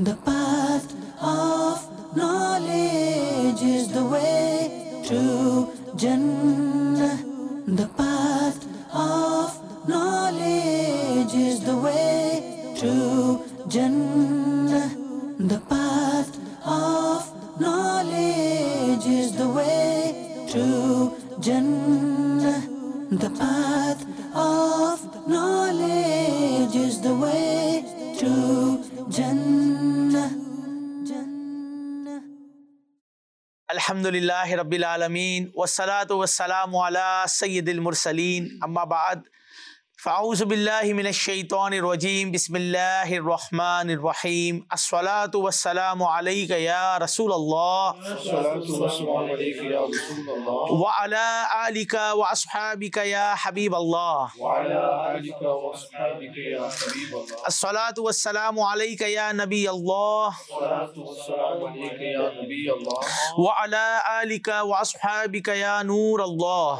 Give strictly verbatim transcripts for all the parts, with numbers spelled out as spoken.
The path of knowledge is the way to Jannah. The path of knowledge is the way to Jannah. The path of knowledge is the way to Jannah. The path of knowledge is the way to Jannah. Jannah. Alhamdulillahi Rabbil Alameen, wassalatu wassalamu ala Sayyidil Mursaleen, amma ba'd. فَأَعُوذُ بِاللَّهِ مِنَ الشَّيْطَانِ الرَّجِيمِ بِسْمِ اللَّهِ الرَّحْمَنِ الرَّحِيمِ الصَّلَاةُ وَالسَّلَامُ عَلَيْكَ يَا رَسُولَ اللَّهِ وَعَلَىٰ آلِكَ وَأَصْحَابِكَ يَا حَبِيبَ اللَّهِ الصَّلَاةُ وَالسَّلَامُ عَلَيْكَ يَا نَبِيَّ اللَّهِ وَعَلَىٰ آلِكَ وَأَصْحَابِكَ يَا نُورَ اللَّهِ.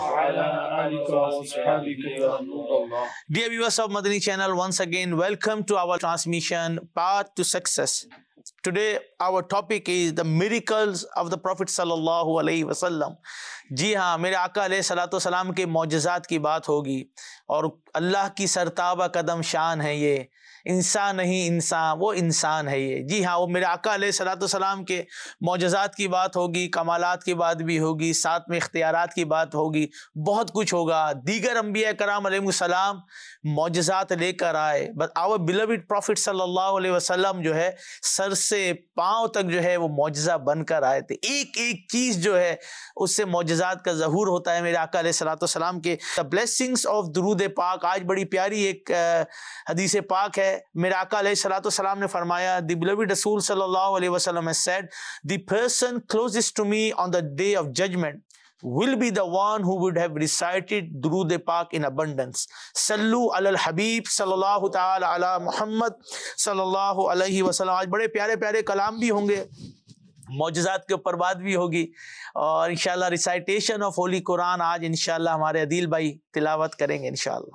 Dear viewers of Madani channel, once again welcome to our transmission Path to Success. Today our topic is the miracles of the Prophet sallallahu alaihi wasallam. جی ہاں، میرے آقا علیہ الصلوۃ والسلام کے معجزات کی بات ہوگی، اور اللہ کی سرتابہ قدم شان ہے یہ، انسان نہیں انسان، وہ انسان ہے یہ. جی ہاں، وہ میرے آقا علیہ الصلوۃ والسلام کے معجزات کی بات ہوگی، کمالات کی بات بھی ہوگی، ساتھ میں اختیارات کی بات ہوگی، بہت کچھ ہوگا. دیگر انبیاء کرام علیہ السلام معجزات لے کر آئے، بس our beloved Prophet صلی اللہ علیہ وسلم جو ہے سر سے پاؤں تک جو ہے وہ معجزہ بن کر آئے تھے. ایک ایک چیز جو ہے اس سے معجزات کا ظہور ہوتا ہے میرے آقا علیہ الصلوۃ والسلام کے. The blessings of درود پاک، آج بڑی پیاری ایک حدیث پاک ہے. میرے آقا علیہ الصلوۃ والسلام نے فرمایا، the beloved رسول صلی اللہ علیہ وسلم has said, the person closest to me on the day of judgment will be the one who would have recited درود پاک in abundance. صلو علی الحبیب صلی اللہ تعالی علی محمد صلی اللہ علیہ وسلم. آج بڑے پیارے پیارے کلام بھی ہوں گے، معجزات کے اوپر بات بھی ہوگی، اور انشاءاللہ ریسائٹیشن آف ہولی قرآن آج انشاءاللہ ہمارے عدیل بھائی تلاوت کریں گے انشاءاللہ.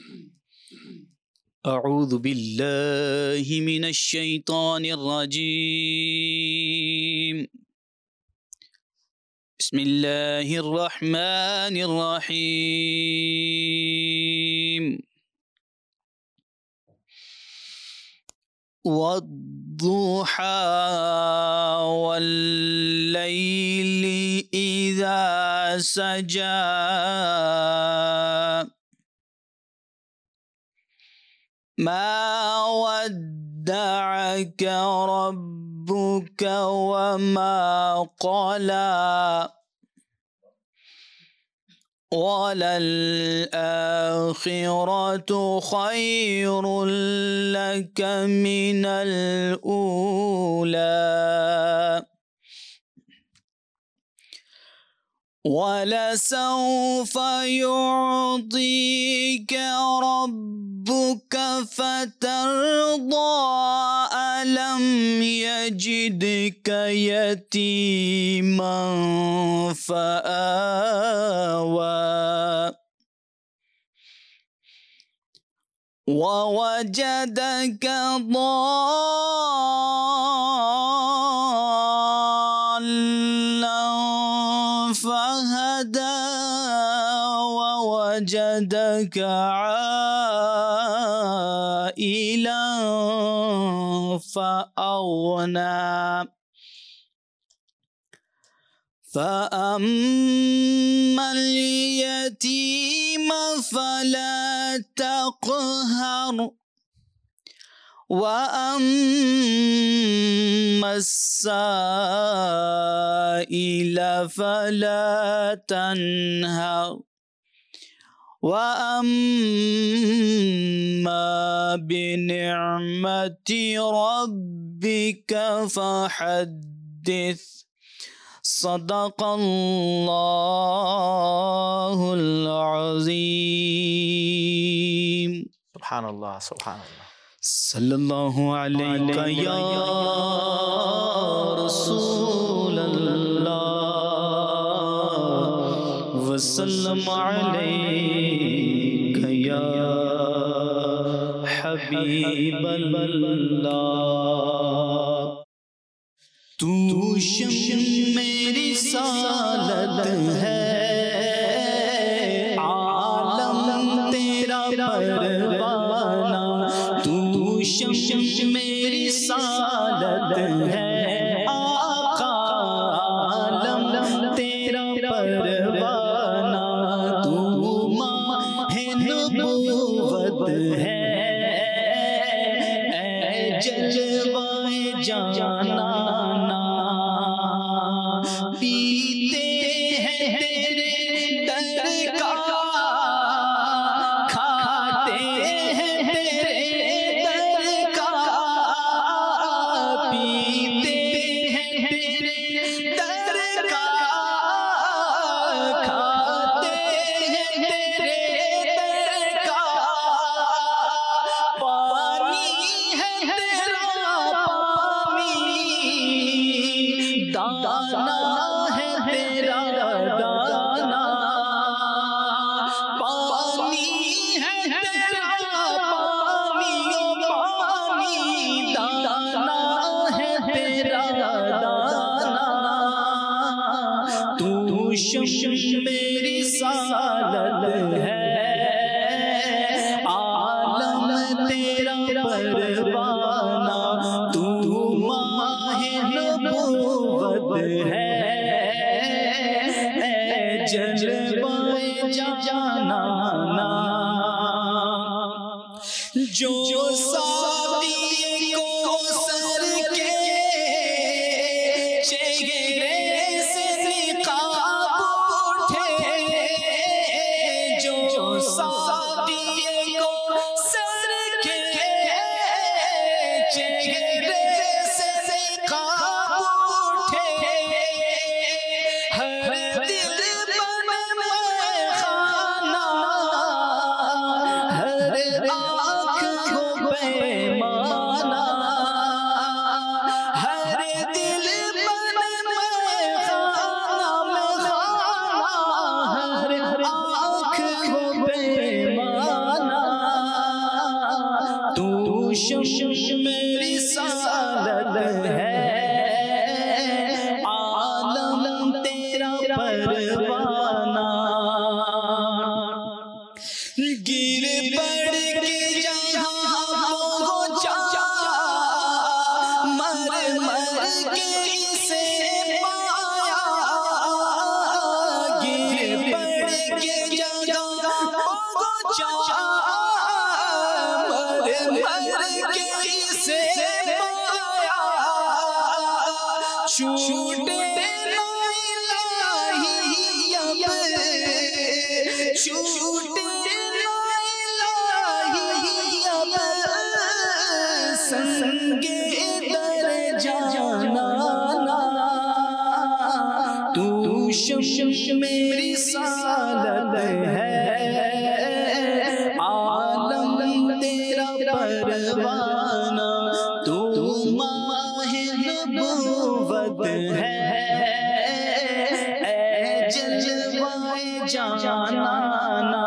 اعوذ باللہ من الشیطان الرجیم، بسم اللہ الرحمن الرحیم. والضحى والليل إذا سجى ما ودعك ربك وما قلى وَلَلْآخِرَةُ خَيْرٌ لَكَ مِنَ الْأُولَى وَلَسَوْفَ يُعْطِيكَ رَبُّكَ فَتَرْضَىٰ أَلَمْ يَجِدْكَ يَتِيمًا فَآوَىٰ وَوَجَدَكَ ضَالًّا فَهَدَىٰ وَوَجَدَكَ عَائِلًا فَأَغْنَىٰ فَأَمَّا الْيَتِيمَ فَلَا تَقْهَرْ وَأَمَّا السَّائِلَ فَلَا تَنْهَرْ وَأَمَّا بِنِعْمَةِ رَبِّكَ فَحَدِّثْ. صدق اللہ العظیم. سبحان اللہ سبحان اللہ. صلی اللہ علیہ یا رسول اللہ وسلم علیہ یا حبیب اللہ. تو شمع رسالت ہے، عالم تیرا پروانہ، تو شمع رسالت ہے، آقا عالم تیرا پروانہ، تو ماہ نبوت ہے، اے جلوہ جانانا، پیتے ہیں تیرے در کا، کھاتے ہیں تیرے در کا، پیتے ہیں تیرے در کا، کھاتے ہیں تیرے در کا، پانی ہے تیرا پانی، دانا ہے تیرا دانا، پانی ہے تیرا پانی، پانی دانا ہے تیرا دانا، تو شمع رسالت ہے، عالم تیرا پروانہ، تو ماہ نبوت ہے، اے جلوہ جانانا، جو ساقی کوثر کے چہرے سے نقاب اٹھے، جو ساقی کوثر کے چہرے سے نقاب اٹھے، ہر دل بن میخانہ، ہر آنکھ ہو پیمانہ، ہر دل بن میخانہ، ہر آنکھ ہو پیمانہ، تو شمع رسالت ہے، عالم تیرا پروانہ، گر پڑ کے جہاں پہنچا، مر مر کے اسے پایا، گر پڑ کے جہاں پہنچا، مر مر کے اسے پایا، چھوٹے نا الہی اب، چھوٹے نا الہی اب، سنگ در جانانا، تو شمع رسالت ہے، عالم تیرا پروانہ، تو ماہ نبوت ہے، اے جلوہ جانانا،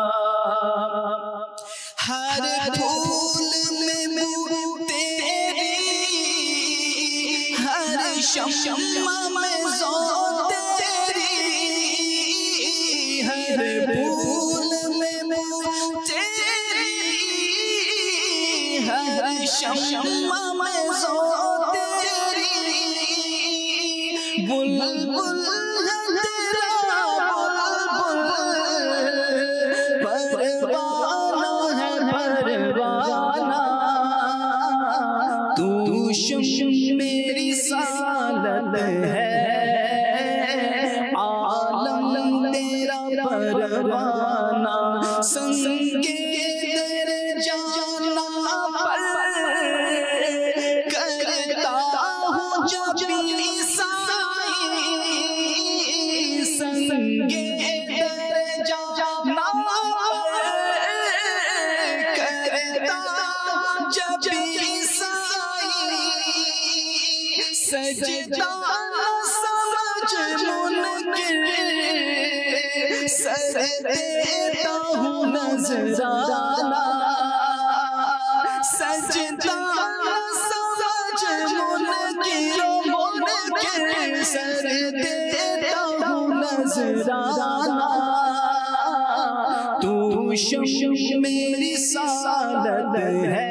ہر پھول میں بو تیری، ہر شمع میں ذو تیری، ہر پھول میں بو تیری، ہر شمع میں ذو تیری، بلبل ہے تیرا بلبل، پروانہ ہے پروانہ، تو شمع رسالت ہے، عالم تیرا پروانہ، سنگ در جانا پر کرتا ہوں جب عیسائی، سنگ در جانا پر کرتا جب عیسائی، سجدہ سمجھ منکر، سر دیتا ہوں نذرانہ، سجدہ سمجھ منکر، सर देता हूँ नजराना तू शम मेरी सालत है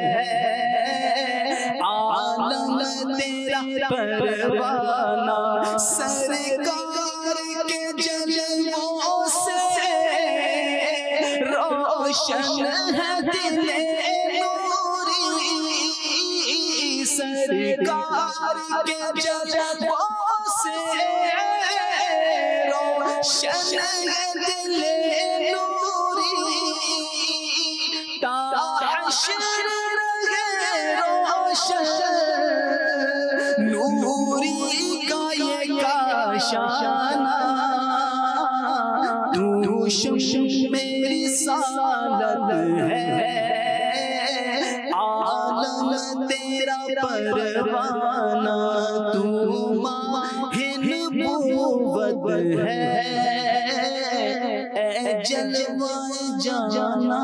आलम तेरा परवाना सरकार के जलवों से रोशन है दिले सरकार के जलवों से रोशन है दिले नूरी ताहशर रहे रोशन नूरी का ये काशाना तू शम मेरी सालत है आलम तेरा परवाना तू माहिन नबूवत है ए जलवाए जाना।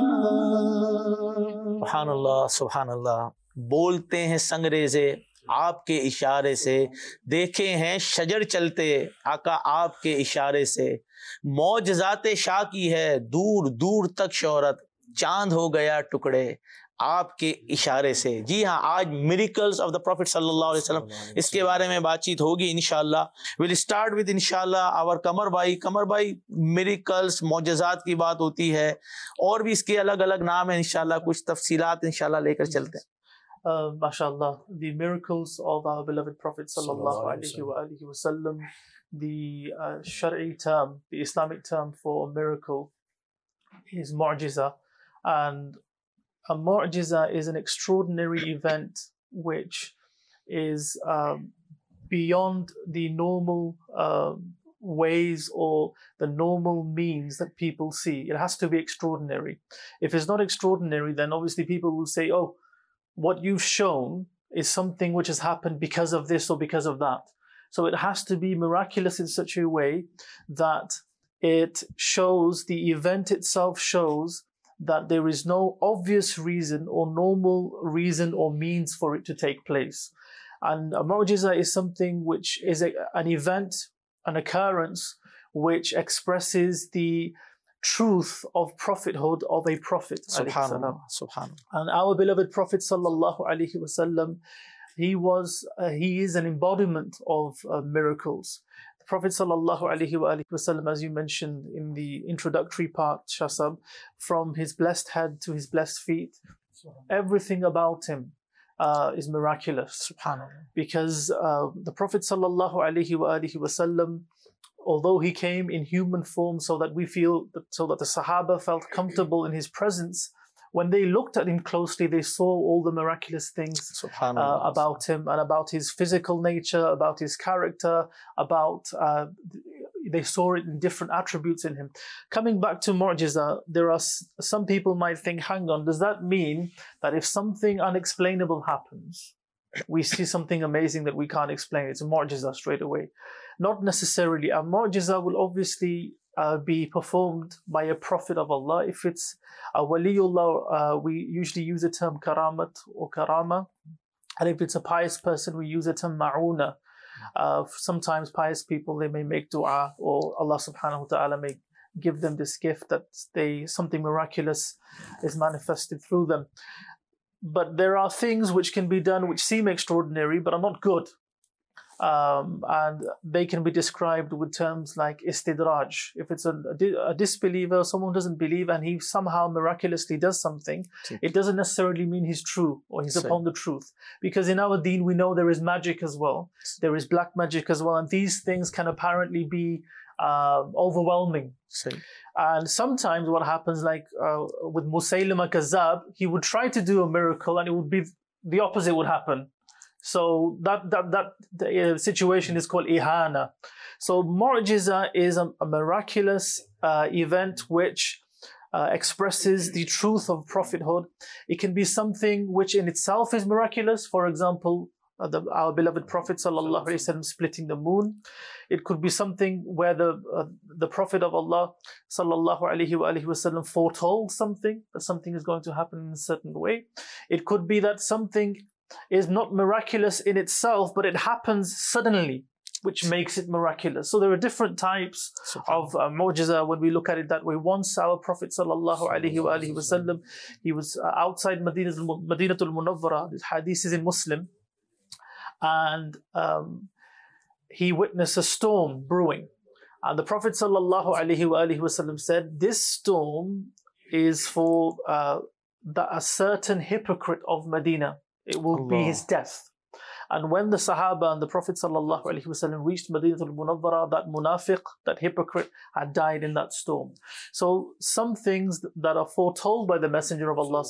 सुभानअल्लाह सुभानअल्लाह। बोलते हैं संगरेज़े आपके इशारे से, देखे हैं शजर चलते आका आपके इशारे से, मौजज़ाते शाह की है दूर दूर तक शोहरत, चांद हो गया टुकड़े आपके इशारे से। जी हाँ, आज मिरेकल्स ऑफ द प्रॉफिट सल्लल्लाहु अलैहि वसल्लम, इसके बारे में बातचीत होगी इंशाल्लाह। विल स्टार्ट विद इंशाल्लाह आवर कमर भाई। कमर भाई, मिरेकल्स मौजज़ात की बात होती है और भी इसके अलग अलग नाम है, इंशाल्लाह कुछ तफसीलात इंशाल्लाह लेकर चलते हैं। Uh, mashallah, the miracles of our beloved Prophet sallallahu alaihi wa alihi wasallam, the uh, Shari'i term, the Islamic term for a miracle is mu'jiza, and a mu'jiza is an extraordinary event which is um, beyond the normal uh, ways or the normal means that people see. It has to be extraordinary. If it's not extraordinary, then obviously people will say, oh, what you've shown is something which has happened because of this or because of that. So it has to be miraculous in such a way that it shows, the event itself shows that there is no obvious reason or normal reason or means for it to take place. And a mu'jiza is something which is a, an event, an occurrence, which expresses the truth of prophethood of a prophet. Subhanallah, subhanallah. And our beloved Prophet sallallahu alaihi wasallam, he was, uh, he is an embodiment of uh, miracles. The Prophet sallallahu alaihi wasallam, as you mentioned in the introductory part, Shasab, from his blessed head to his blessed feet, everything about him uh, is miraculous. Subhanallah. Because uh, the Prophet sallallahu alaihi wasallam, although he came in human form so that we feel, that, so that the Sahaba felt comfortable in his presence, when they looked at him closely, they saw all the miraculous things uh, about him and about his physical nature, about his character, about, uh, they saw it in different attributes in him. Coming back to mu'jiza, there are some people might think, hang on, does that mean that if something unexplainable happens, we see something amazing that we can't explain, it's a mu'jiza straight away? Not necessarily. A mu'jiza will obviously uh, be performed by a prophet of Allah. If it's a waliullah, uh, we usually use the term karamat or karama. And if it's a pious person, we use the term ma'una. Uh, sometimes pious people, they may make dua, or Allah subhanahu wa ta'ala may give them this gift that they something miraculous is manifested through them. But there are things which can be done which seem extraordinary but are not good. Um, and they can be described with terms like istidraj. If it's a, a disbeliever, someone who doesn't believe, and he somehow miraculously does something, it doesn't necessarily mean he's true or he's upon the truth. Because in our deen, we know there is magic as well. There is black magic as well. And these things can apparently be uh, overwhelming. And sometimes what happens, like uh, with Musaylima Kazzab, he would try to do a miracle and it would be the opposite would happen. So that that that the, uh, situation is called ihana. So mu'jiza is a, a miraculous uh, event which uh, expresses the truth of prophethood. It can be something which in itself is miraculous. For example, uh, the, our beloved Prophet sallallahu alaihi wasallam splitting the moon. It could be something where the uh, the Prophet of Allah sallallahu alaihi wasallam foretold something, that something is going to happen in a certain way. It could be that something is not miraculous in itself, but it happens suddenly. which makes it miraculous. So there are different types of uh, mu'jiza when we look at it that way. Once our Prophet sallallahu alaihi wasallam, he was uh, outside Medina, Madinatul Munawwara. This hadith is in Muslim, and um, he witnessed a storm brewing. And the Prophet sallallahu alaihi wasallam said, "This storm is for uh, the, a certain hypocrite of Medina. It will Allah. be his death." And when the Sahaba and the Prophet ﷺ reached Madinatul Munawwara, that munafiq, that hypocrite, had died in that storm. So some things that are foretold by the Messenger of Allah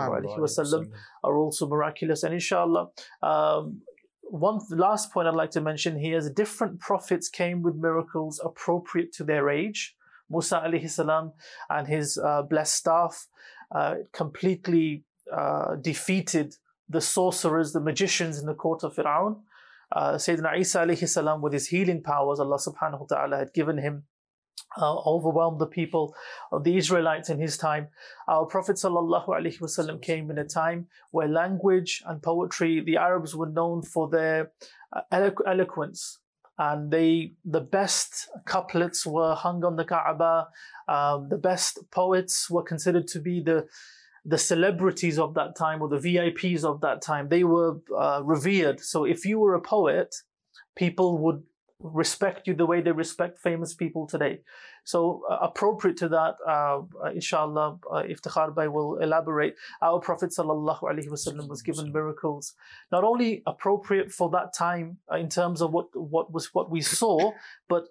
ﷺ are also miraculous. And inshallah, um, one last point I'd like to mention here is different prophets came with miracles appropriate to their age. Musa alayhi salam and his uh, blessed staff uh, completely uh, defeated the sorcerers, the magicians in the court of Fir'aun. Uh, Sayyidina Isa alayhi salam, with his healing powers, Allah subhanahu wa ta'ala had given him, uh, overwhelmed the people of the Israelites in his time. Our Prophet sallallahu alaihi wasallam came in a time where language and poetry, the Arabs were known for their uh, elo- eloquence. And they, the best couplets were hung on the Kaaba. Um, the best poets were considered to be the the celebrities of that time, or the V I Ps of that time. They were uh, revered. So if you were a poet, people would respect you the way they respect famous people today. So uh, appropriate to that, uh, uh, inshallah, uh, Iftikhar Bhai will elaborate. Our Prophet sallallahu alaihi wasallam was given miracles, not only appropriate for that time uh, in terms of what what was what we saw, but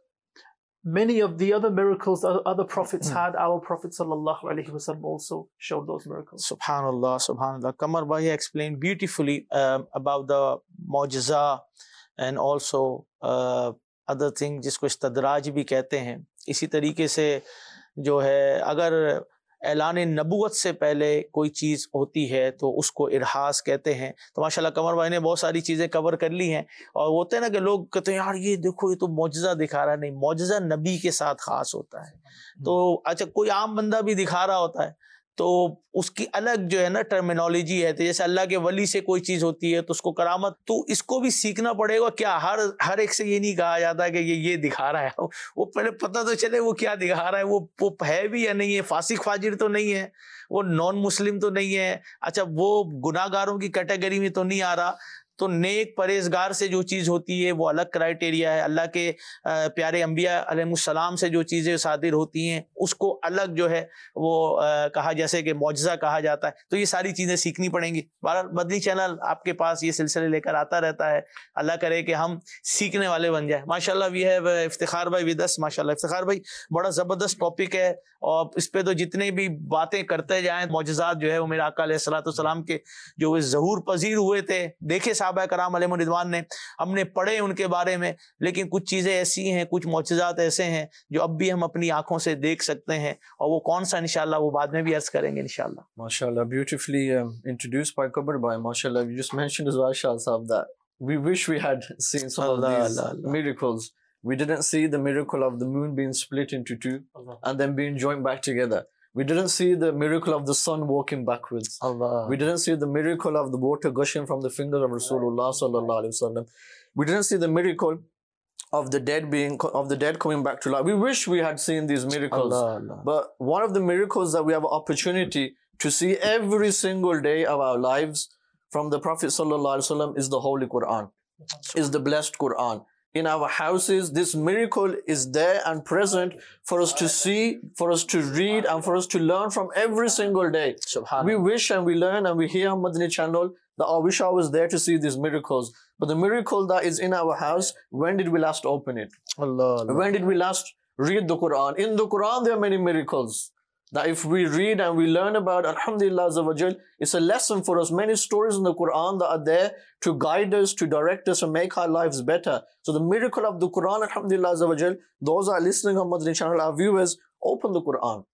many of the other miracles that other prophets had, our Prophet sallallahu alaihi wasallam also showed those miracles. Subhanallah, Subhanallah. Qamar Bhai explained beautifully um, about the mu'jiza and also uh, other things जिसको इस्तदराज भी कहते हैं. इसी तरीके से जो है, अगर ऐलान नबूवत से पहले कोई चीज़ होती है तो उसको इरहास कहते हैं. तो माशाल्लाह कमर भाई ने बहुत सारी चीज़ें कवर कर ली हैं. और होते हैं ना कि लोग कहते हैं यार ये देखो ये तो मौजज़ा दिखा रहा है. नहीं, मौजज़ा नबी के साथ ख़ास होता है. तो अच्छा, कोई आम बंदा भी दिखा रहा होता है तो उसकी अलग जो है ना टर्मिनोलॉजी है. तो जैसे अल्लाह के वली से कोई चीज़ होती है तो उसको करामत, तो इसको भी सीखना पड़ेगा. क्या हर हर एक से ये नहीं कहा जाता कि ये ये दिखा रहा है. वो पहले पता तो चले वो क्या दिखा रहा है, वो वो है भी या नहीं है, फासिक फाजिर तो नहीं है, वो नॉन मुस्लिम तो नहीं है, अच्छा वो गुनाहगारों की कैटेगरी में तो नहीं आ रहा. तो नेक परहेजगार से जो चीज़ होती है वो अलग क्राइटेरिया है. अल्लाह के प्यारे अंबिया अलैहिस्सलाम से जो चीज़ें सादिर होती हैं उसको अलग जो है वो आ, कहा, जैसे कि मौजज़ा कहा जाता है. तो ये सारी चीज़ें सीखनी पड़ेंगी. बहरहाल मदनी चैनल आपके पास ये सिलसिले लेकर आता रहता है. अल्लाह करे कि हम सीखने वाले बन जाए. माशाल्लाह वी है इफ्तिखार भाई विद अस. माशाल्लाह इफ्तिखार भाई, बड़ा ज़बरदस्त टॉपिक है और इस पे तो जितने भी बातें करते जाएँ, मौजज़ात जो है वो मेरे आका अलैहिस्सलाम के जो वे ज़हूर पजीर हुए थे, देखे साहबा कराम अलैहिम रिदवान ने, हमने पढ़े उनके बारे में. लेकिन कुछ चीज़ें ऐसी हैं, कुछ मौजज़ात ऐसे हैं जो अब भी हम अपनी आंखों से देख सकते हैं. और वो कौन सा इंशाल्लाह वो बाद में भी अर्ज करेंगे इंशाल्लाह. माशाल्लाह, beautifully um, introduced by Qamar Bhai. Mashallah, you just mentioned as well, Shah Sahab, that we wish we had seen some Allah, of these Allah, Allah. miracles. We didn't see the miracle of the moon being split into two Allah. and then being joined back together. We didn't see the miracle of the sun walking backwards. Allah. We didn't see the miracle of the water gushing from the fingers of Rasulullah sallallahu alaihi wasallam. We didn't see the miracle of the dead being of the dead coming back to life. We wish we had seen these miracles. Allah, Allah. But one of the miracles that we have an opportunity to see every single day of our lives from the Prophet sallallahu alaihi wasallam is the Holy Quran, is the blessed Quran. In our houses, this miracle is there and present for us to see, for us to read, and for us to learn from every single day. We wish and we learn and we hear on Madani channel that I wish I was there to see these miracles. But the miracle that is in our house, when did we last open it? Allah, Allah. When did we last read the Quran? In the Quran, there are many miracles that if we read and we learn about, alhamdulillah azza wa jal, it's a lesson for us. Many stories in the Quran that are there to guide us, to direct us and make our lives better. So the miracle of the Quran, alhamdulillah azza wa jal, those that are listening on Madani channel, our viewers, open the Quran.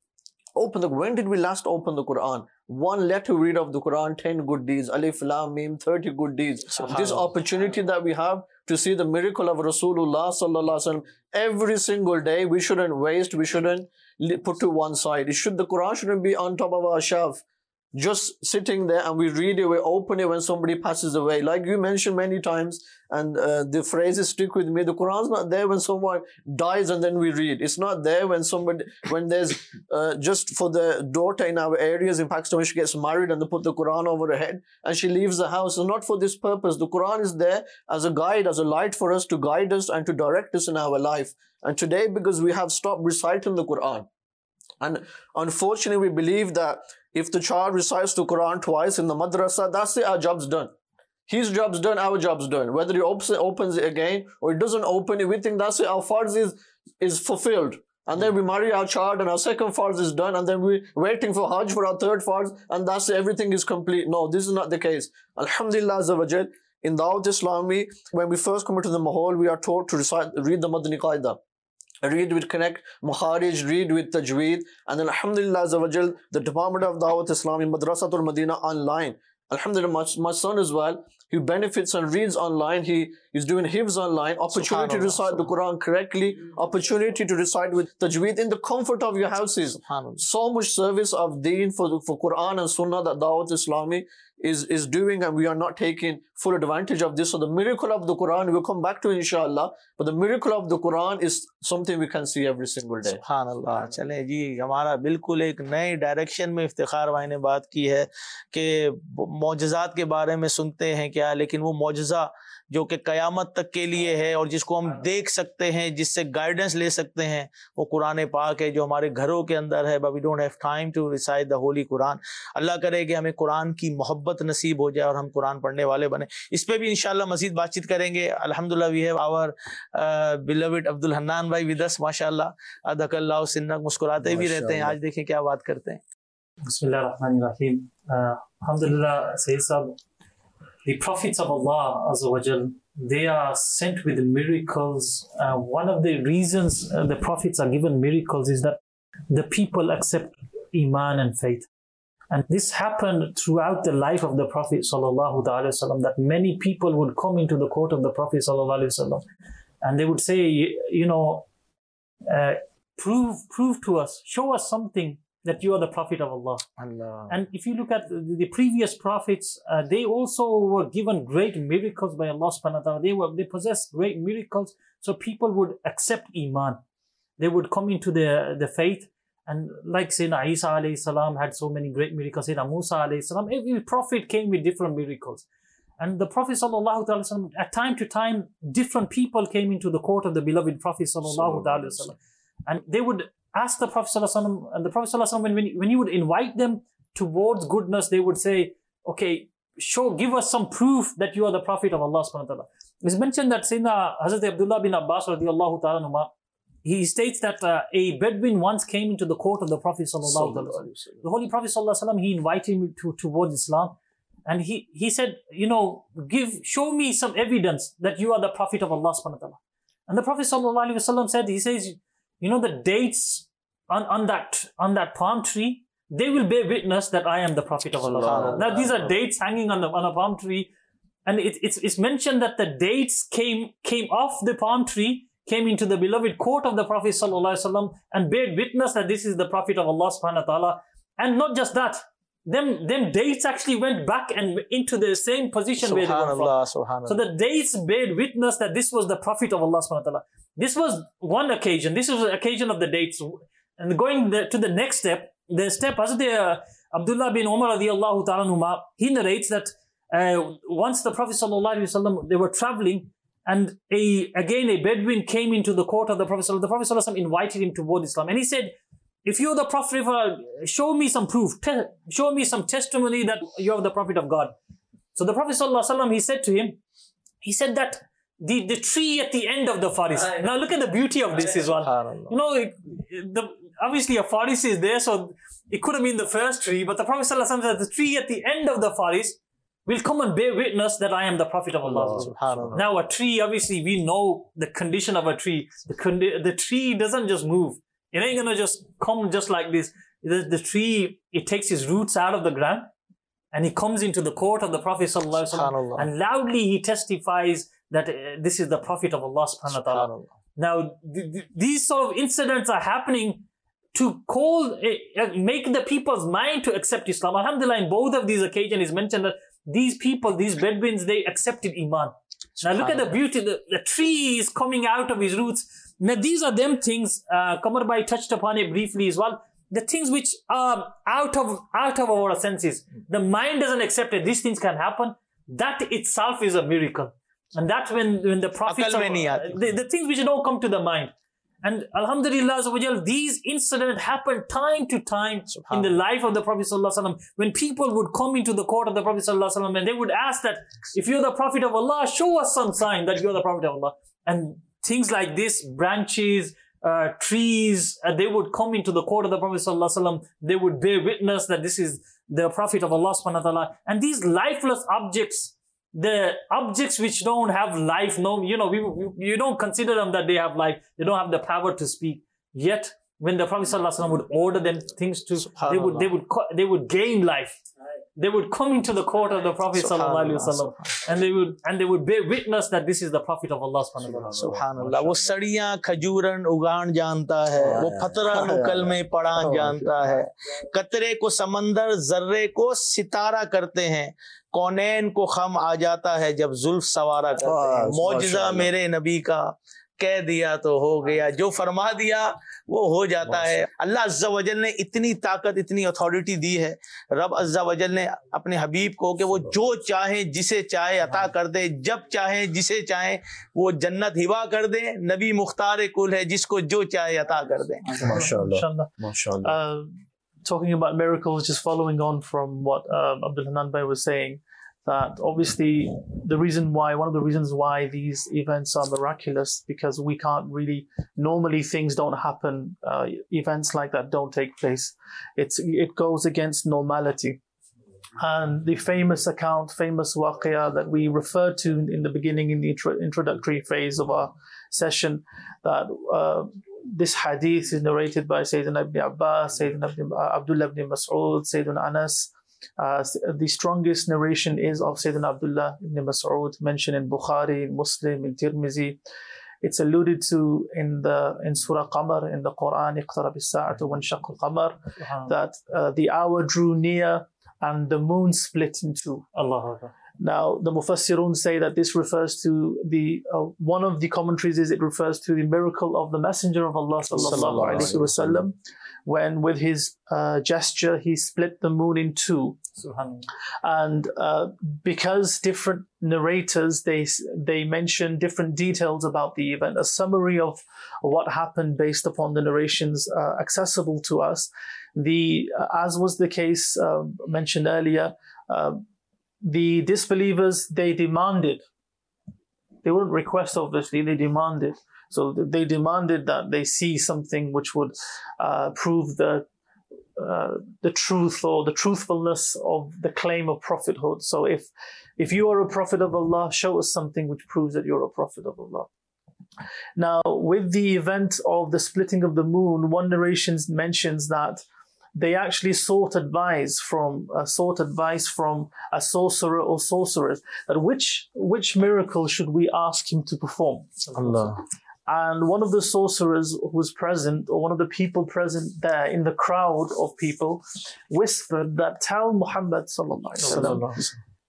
Open the, when did we last open the Quran? One letter read of the Quran, ten good deeds. Alif, Lam, Mim, thirty good deeds. This opportunity that we have to see the miracle of Rasulullah sallallahu alaihi wasallam every single day, we shouldn't waste, we shouldn't put to one side. It should, the Quran shouldn't be on top of our shelf. just sitting there and we read it, we open it when somebody passes away. Like you mentioned many times, and uh, the phrases stick with me. The Quran's not there when someone dies and then we read. It's not there when somebody, when there's uh, just for the daughter in our areas in Pakistan, when she gets married and they put the Quran over her head and she leaves the house. It's not for this purpose. The Quran is there as a guide, as a light for us to guide us and to direct us in our life. And today, because we have stopped reciting the Quran, and unfortunately, we believe that if the child recites the Quran twice in the madrasa, that's it, our job's done. His job's done, our job's done. Whether he opens, opens it again or it doesn't open it, we think that's it, our farz is, is fulfilled. And then we marry our child and our second farz is done, and then we're waiting for Hajj for our third farz, and that's it, everything is complete. No, this is not the case. Alhamdulillah Azza wa Jal, in Dawat Islami, when we first come into the Mahal, we are taught to recite, read the Madani Qaida. Read with Connect, Makharij, read with Tajweed, and then Alhamdulillah Azza wa Jal, the Department of Dawat Islami, Madrasatul Madina online. Alhamdulillah, my, my son as well, he benefits and reads online. He is doing hifz online. Opportunity to recite the Quran correctly. Opportunity to recite with Tajweed in the comfort of your houses. So much service of deen for, for Quran and Sunnah that Dawat Islami is, is doing, and we are not taking full advantage of this. So the miracle of the Quran, we'll come back to inshallah, but the miracle of the Quran is something we can see every single day. Subhanallah. चले जी, हमारा बिल्कुल एक नए direction में इफ्तिखार भाई ने बात की है कि मौजज़ात के बारे में सुनते हैं क्या, लेकिन वो मौजज़ा जो कि क़यामत तक के लिए है और जिसको हम देख सकते हैं, जिससे गाइडेंस ले सकते हैं, वो कुरान पाक है जो हमारे घरों के अंदर है. But we don't have time to recite the holy Quran. अल्लाह करे कि हमें कुरान की मोहब्बत नसीब हो जाए और हम कुरान पढ़ने वाले बने. इस पे भी इंशाल्लाह मज़ीद बातचीत करेंगे. अल्हम्दुलिल्लाह we have our beloved Abdul Hannan भाई विद अस, माशाअल्लाह. अदकल्लाहु सिन्नक, मुस्कुराते भी रहते हैं. आज देखें क्या बात करते हैं. Bismillahirrahmanirrahim. Uh, Alhamdulillah, Sayyid Sahab, the prophets of Allah Azza wa Jal, they are sent with miracles. Uh, one of the reasons uh, the prophets are given miracles is that the people accept Iman and faith. And this happened throughout the life of the Prophet Sallallahu Alaihi Wasallam, that many people would come into the court of the Prophet Sallallahu Alaihi Wasallam and they would say, you know, uh, prove, prove to us, show us something that you are the Prophet of Allah. Allah. And if you look at the, the previous prophets, uh, they also were given great miracles by Allah subhanahu wa ta'ala. They were, they possessed great miracles, so people would accept Iman. They would come into the, the faith. And like Sayyidina Isa alayhi salam had so many great miracles, Sayyidina Musa alayhi salam, every prophet came with different miracles. And the Prophet sallallahu alaihi wasallam, at time to time, different people came into the court of the beloved Prophet sallallahu alaihi wasallam. And they would ask the Prophet sallallahu alaihi wasallam, and the Prophet sallallahu alaihi wasallam, when, when he would invite them towards goodness, they would say, okay, show, give us some proof that you are the Prophet of Allah subhanahu wa ta'ala. It's mentioned that Sayyidina Hazrat Abdullah bin Abbas radiallahu ta'ala anhuma, he states that uh, a Bedouin once came into the court of the Prophet sallallahu alaihi wasallam. The Holy Prophet sallallahu alaihi wasallam, he invited him to, towards Islam. And he, he said, you know, give, show me some evidence that you are the Prophet of Allah subhanahu wa ta'ala. And the Prophet sallallahu alaihi wasallam said, he says, you know, the dates on, on that on that palm tree, they will bear witness that I am the Prophet of Allah. Now these are dates hanging on, the, on a palm tree. And it, it's, it's mentioned that the dates came, came off the palm tree, came into the beloved court of the Prophet sallallahu alaihi wasallam and bear witness that this is the Prophet of Allah subhanahu wa ta'ala. And not just that, them, them dates actually went back and into the same position where they were from. So the dates bear witness that this was the Prophet of Allah subhanahu wa ta'ala. This was one occasion. This was the occasion of the dates. And going the, to the next step, the step, Hazrat uh, Abdullah bin Umar radiallahu ta'ala anhuma, he narrates that uh, once the Prophet sallallahu alaihi wasallam, they were traveling, and a again a Bedouin came into the court of the Prophet sallallahu alaihi wasallam. The Prophet sallallahu alaihi wasallam invited him toward Islam, and he said, if you're the Prophet, show me some proof, show me some testimony that you're the Prophet of God. So the Prophet sallallahu alaihi wasallam, he said to him, he said that the, the tree at the end of the forest. Now look at the beauty of this as well. You know, it, the, obviously a forest is there, so it could have been the first tree, but the Prophet sallallahu alaihi wasallam said the tree at the end of the forest will come and bear witness that I am the Prophet of Allah. Allah. Now a tree, obviously we know the condition of a tree. The, condi the tree doesn't just move. It ain't gonna just come just like this. The, the tree, it takes its roots out of the ground and he comes into the court of the Prophet sallallahu alaihi wasallam, and loudly he testifies that uh, this is the Prophet of Allah subhanahu wa ta'ala. Now, th th these sort of incidents are happening to call, uh, make the people's mind to accept Islam. Alhamdulillah, in both of these occasions, it's mentioned that these people, these Bedouins, they accepted Iman. Now look at the beauty, the, the tree is coming out of his roots. Now these are them things, uh, Qamar Bhai touched upon it briefly as well. The things which are out of out of our senses. The mind doesn't accept it. These things can happen. That itself is a miracle. And that's when, when the prophets, are, the, the things which don't come to the mind. And Alhamdulillah, these incidents happen time to time in the life of the Prophet ﷺ. When people would come into the court of the Prophet ﷺ and they would ask that, if you're the Prophet of Allah, show us some sign that you're the Prophet of Allah. And things like this, branches, uh, trees, uh, they would come into the court of the Prophet ﷺ. They would bear witness that this is the Prophet of Allah subhanahu wa ta'ala. And these lifeless objects, the objects which don't have life, no, you know, we, we, you don't consider them that they have life. They don't have the power to speak. Yet, when the Prophet ﷺ would order them things to, they would, they would, they would gain life. They would come into the court of the Prophet ﷺ, and they would, and they would bear witness that this is the Prophet of Allah subhanahu wa ta'ala. Subhanallah. वो सड़ियाँ खजूरन उगान जानता है, वो फतरा नुकल में पड़ान जानता है, कतरे को समंदर जर्रे को सितारा करते हैं, कौनैन को खम आ जाता है जब जुल्फ सवारा करते हैं. मौजज़ा मेरे नबी का कह दिया तो हो गया, जो फरमा दिया वो हो जाता है. अल्लाह अज़्ज़ा वजल ने इतनी ताकत, इतनी अथॉरिटी दी है रब अज़्ज़ा वजल ने अपने हबीब को कि वो जो चाहे जिसे चाहे अता कर दे, जब चाहे जिसे चाहे वो जन्नत हिबा कर दे. नबी मुख्तार कुल है, जिसको जो चाहे अता कर दे. माशाअल्लाह, माशाअल्लाह. Talking about miracles, just following on from what uh, Abdul Hanan Bhai was saying, that obviously the reason why, one of the reasons why these events are miraculous, because we can't really, normally things don't happen, uh, events like that don't take place. It's, it goes against normality. And the famous account, famous waqiyah that we referred to in the beginning, in the intro introductory phase of our session, that uh, this hadith is narrated by Sayyidina Ibn Abbas, Sayyidina Ibn, uh, Abdullah ibn Mas'ud, Sayyidina Anas. Uh, the strongest narration is of Sayyidina Abdullah ibn Mas'ud, mentioned in Bukhari, in Muslim, in Tirmizi. It's alluded to in the in Surah Qamar in the Quran, اقترب الساعة وانشق القمر, that uh, the hour drew near and the moon split in two. Allah. Now, the Mufassirun say that this refers to the, uh, one of the commentaries is it refers to the miracle of the Messenger of Allah sallallahu alaihi wasallam, when with his uh, gesture he split the moon in two. And uh, because different narrators, they they mention different details about the event, a summary of what happened based upon the narrations uh, accessible to us. The uh, as was the case uh, mentioned earlier, uh, the disbelievers, they demanded, they wouldn't request obviously, they demanded. So they demanded that they see something which would uh, prove the uh, the truth or the truthfulness of the claim of prophethood. So if if you are a prophet of Allah, show us something which proves that you're a prophet of Allah. Now, with the event of the splitting of the moon, one narration mentions that they actually sought advice from uh, sought advice from a sorcerer or sorceress, that which which miracle should we ask him to perform? Allah. And one of the sorcerers who was present, or one of the people present there in the crowd of people, whispered that tell Muhammad sallallahu alaihi wasallam,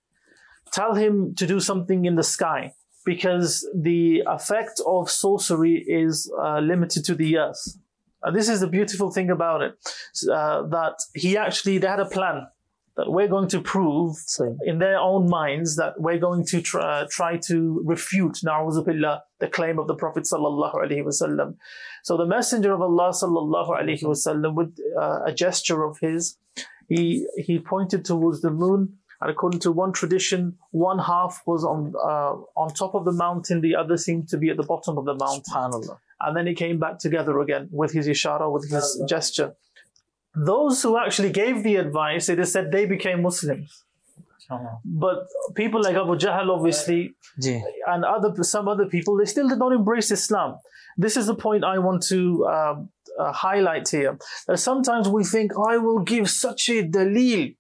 tell him to do something in the sky, because the effect of sorcery is uh, limited to the earth. And this is the beautiful thing about it, uh, that he actually, they had a plan that we're going to prove in their own minds that we're going to try, uh, try to refute, na'udhu billah, the claim of the Prophet sallallahu alaihi wasallam. So the Messenger of Allah sallallahu alaihi wasallam, with uh, a gesture of his, he he pointed towards the moon, and according to one tradition, one half was on uh, on top of the mountain, the other seemed to be at the bottom of the mountain. SubhanAllah. And then he came back together again with his ishara, with his gesture. Those who actually gave the advice, it is said they became Muslims. But people like Abu Jahl, obviously, and other some other people, they still did not embrace Islam. This is the point I want to uh, uh, highlight here. That sometimes we think, I will give such a daleel,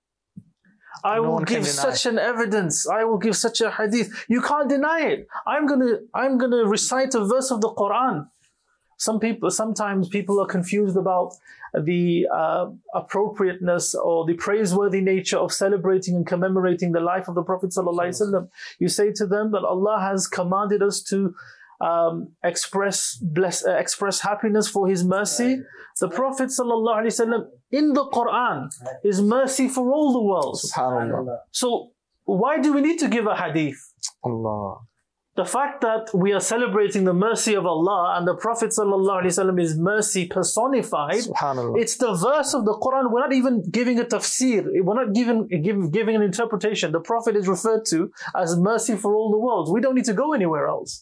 I no will give such an evidence, I will give such a hadith. You can't deny it. I'm gonna, I'm gonna recite a verse of the Quran. Some people, sometimes people are confused about the uh, appropriateness or the praiseworthy nature of celebrating and commemorating the life of the Prophet sallallahu alaihi wasallam. You say to them that Allah has commanded us to um, express bless, uh, express happiness for His mercy. The Prophet sallallahu alaihi wasallam in the Quran is mercy for all the worlds. SubhanAllah. So why do we need to give a hadith? Allah. The fact that we are celebrating the mercy of Allah and the Prophet ﷺ is mercy personified, it's the verse of the Quran. We're not even giving a tafsir. We're not giving, give, giving an interpretation. The Prophet is referred to as mercy for all the worlds. We don't need to go anywhere else.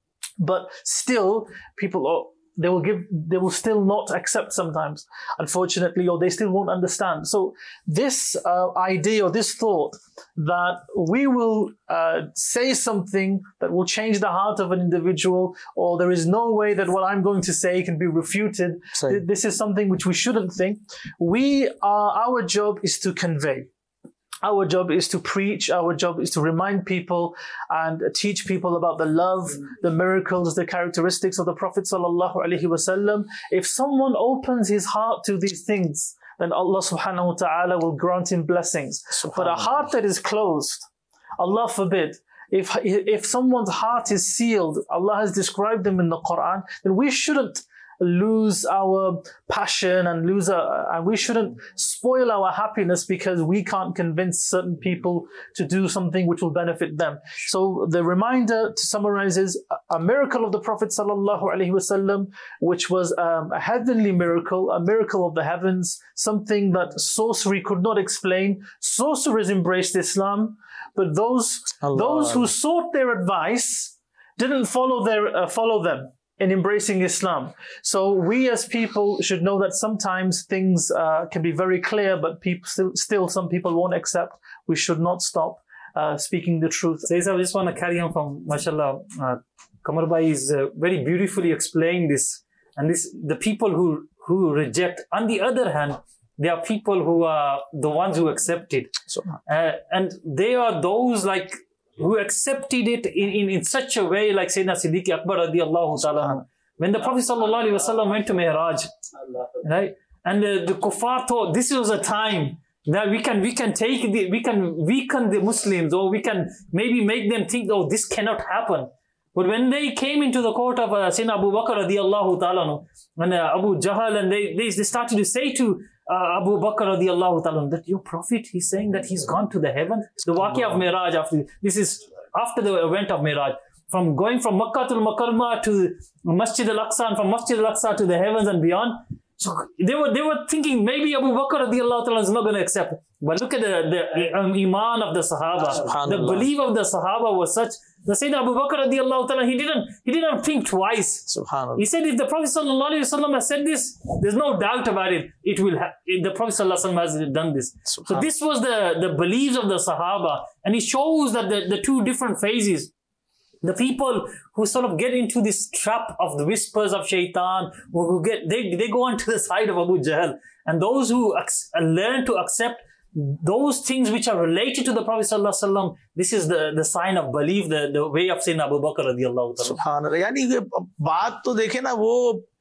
But still, people are, they will give, they will still not accept sometimes, unfortunately, or they still won't understand. So this uh, idea or this thought that we will uh, say something that will change the heart of an individual, or there is no way that what I'm going to say can be refuted. Th- this is something which we shouldn't think. We are, our job is to convey. Our job is to preach. Our job is to remind people and teach people about the love, the miracles, the characteristics of the Prophet sallallahu alaihi wasallam. If someone opens his heart to these things, then Allah subhanahu wa ta'ala will grant him blessings. But a heart that is closed, Allah forbid, if, if someone's heart is sealed, Allah has described them in the Quran, then we shouldn't lose our passion and lose our, and we shouldn't spoil our happiness because we can't convince certain people to do something which will benefit them. So the reminder, to summarize, is a miracle of the Prophet sallallahu alaihi wasallam, which was um, a heavenly miracle, a miracle of the heavens, something that sorcery could not explain. Sorcerers embraced Islam, but those Allah. those who sought their advice didn't follow their uh, follow them in embracing Islam. So we as people should know that sometimes things uh, can be very clear, but people still, still some people won't accept. We should not stop uh, speaking the truth. So I just want to carry on from, mashallah, uh, Qamar Bhai is uh, very beautifully explained this. And this, the people who, who reject, on the other hand, there are people who are the ones who accept it. So, uh, and they are those like, who accepted it in, in, in such a way, like Sayyidina Siddiq Akbar radiallahu ta'ala. When the Prophet sallallahu alaihi wasallam went to Mi'raj, right? And the, the kuffar thought this was a time that we can we can take the we can weaken the Muslims, or we can maybe make them think, oh, this cannot happen. But when they came into the court of uh, Sayyidina Abu Bakr radiallahu ta'ala, and uh, Abu Jahl, and they, they, they started to say to Uh, Abu Bakr radiallahu ta'ala, that your Prophet, he's saying that he's gone to the heaven. The Waqia of Miraj, after this is after the event of Miraj, from going from Makkah to Makarma to Masjid al-Aqsa, and from Masjid al-Aqsa to the heavens and beyond. So they were they were thinking maybe Abu Bakr radiallahu ta'ala is not going to accept. But look at the, the um, iman of the Sahaba. The belief of the Sahaba was such. The Sayyidina Abu Bakr radiallahu ta'ala, he didn't, he didn't think twice. He said, if the Prophet sallallahu alaihi wasallam has said this, there's no doubt about it. It will have, the Prophet sallallahu alaihi wasallam has done this. So this was the, the beliefs of the Sahaba. And it shows that the, the two different phases, the people who sort of get into this trap of the whispers of shaitan, who get, they, they go onto the side of Abu Jahl. And those who ac- learn to accept those things which are related to the Prophet sallallahu alaihi wasallam, this is the, the sign of belief, the, the way of Sayyidina Abu Bakr radiallahu ta'ala. Subhanallah. यानी बात तो देखे ना, वो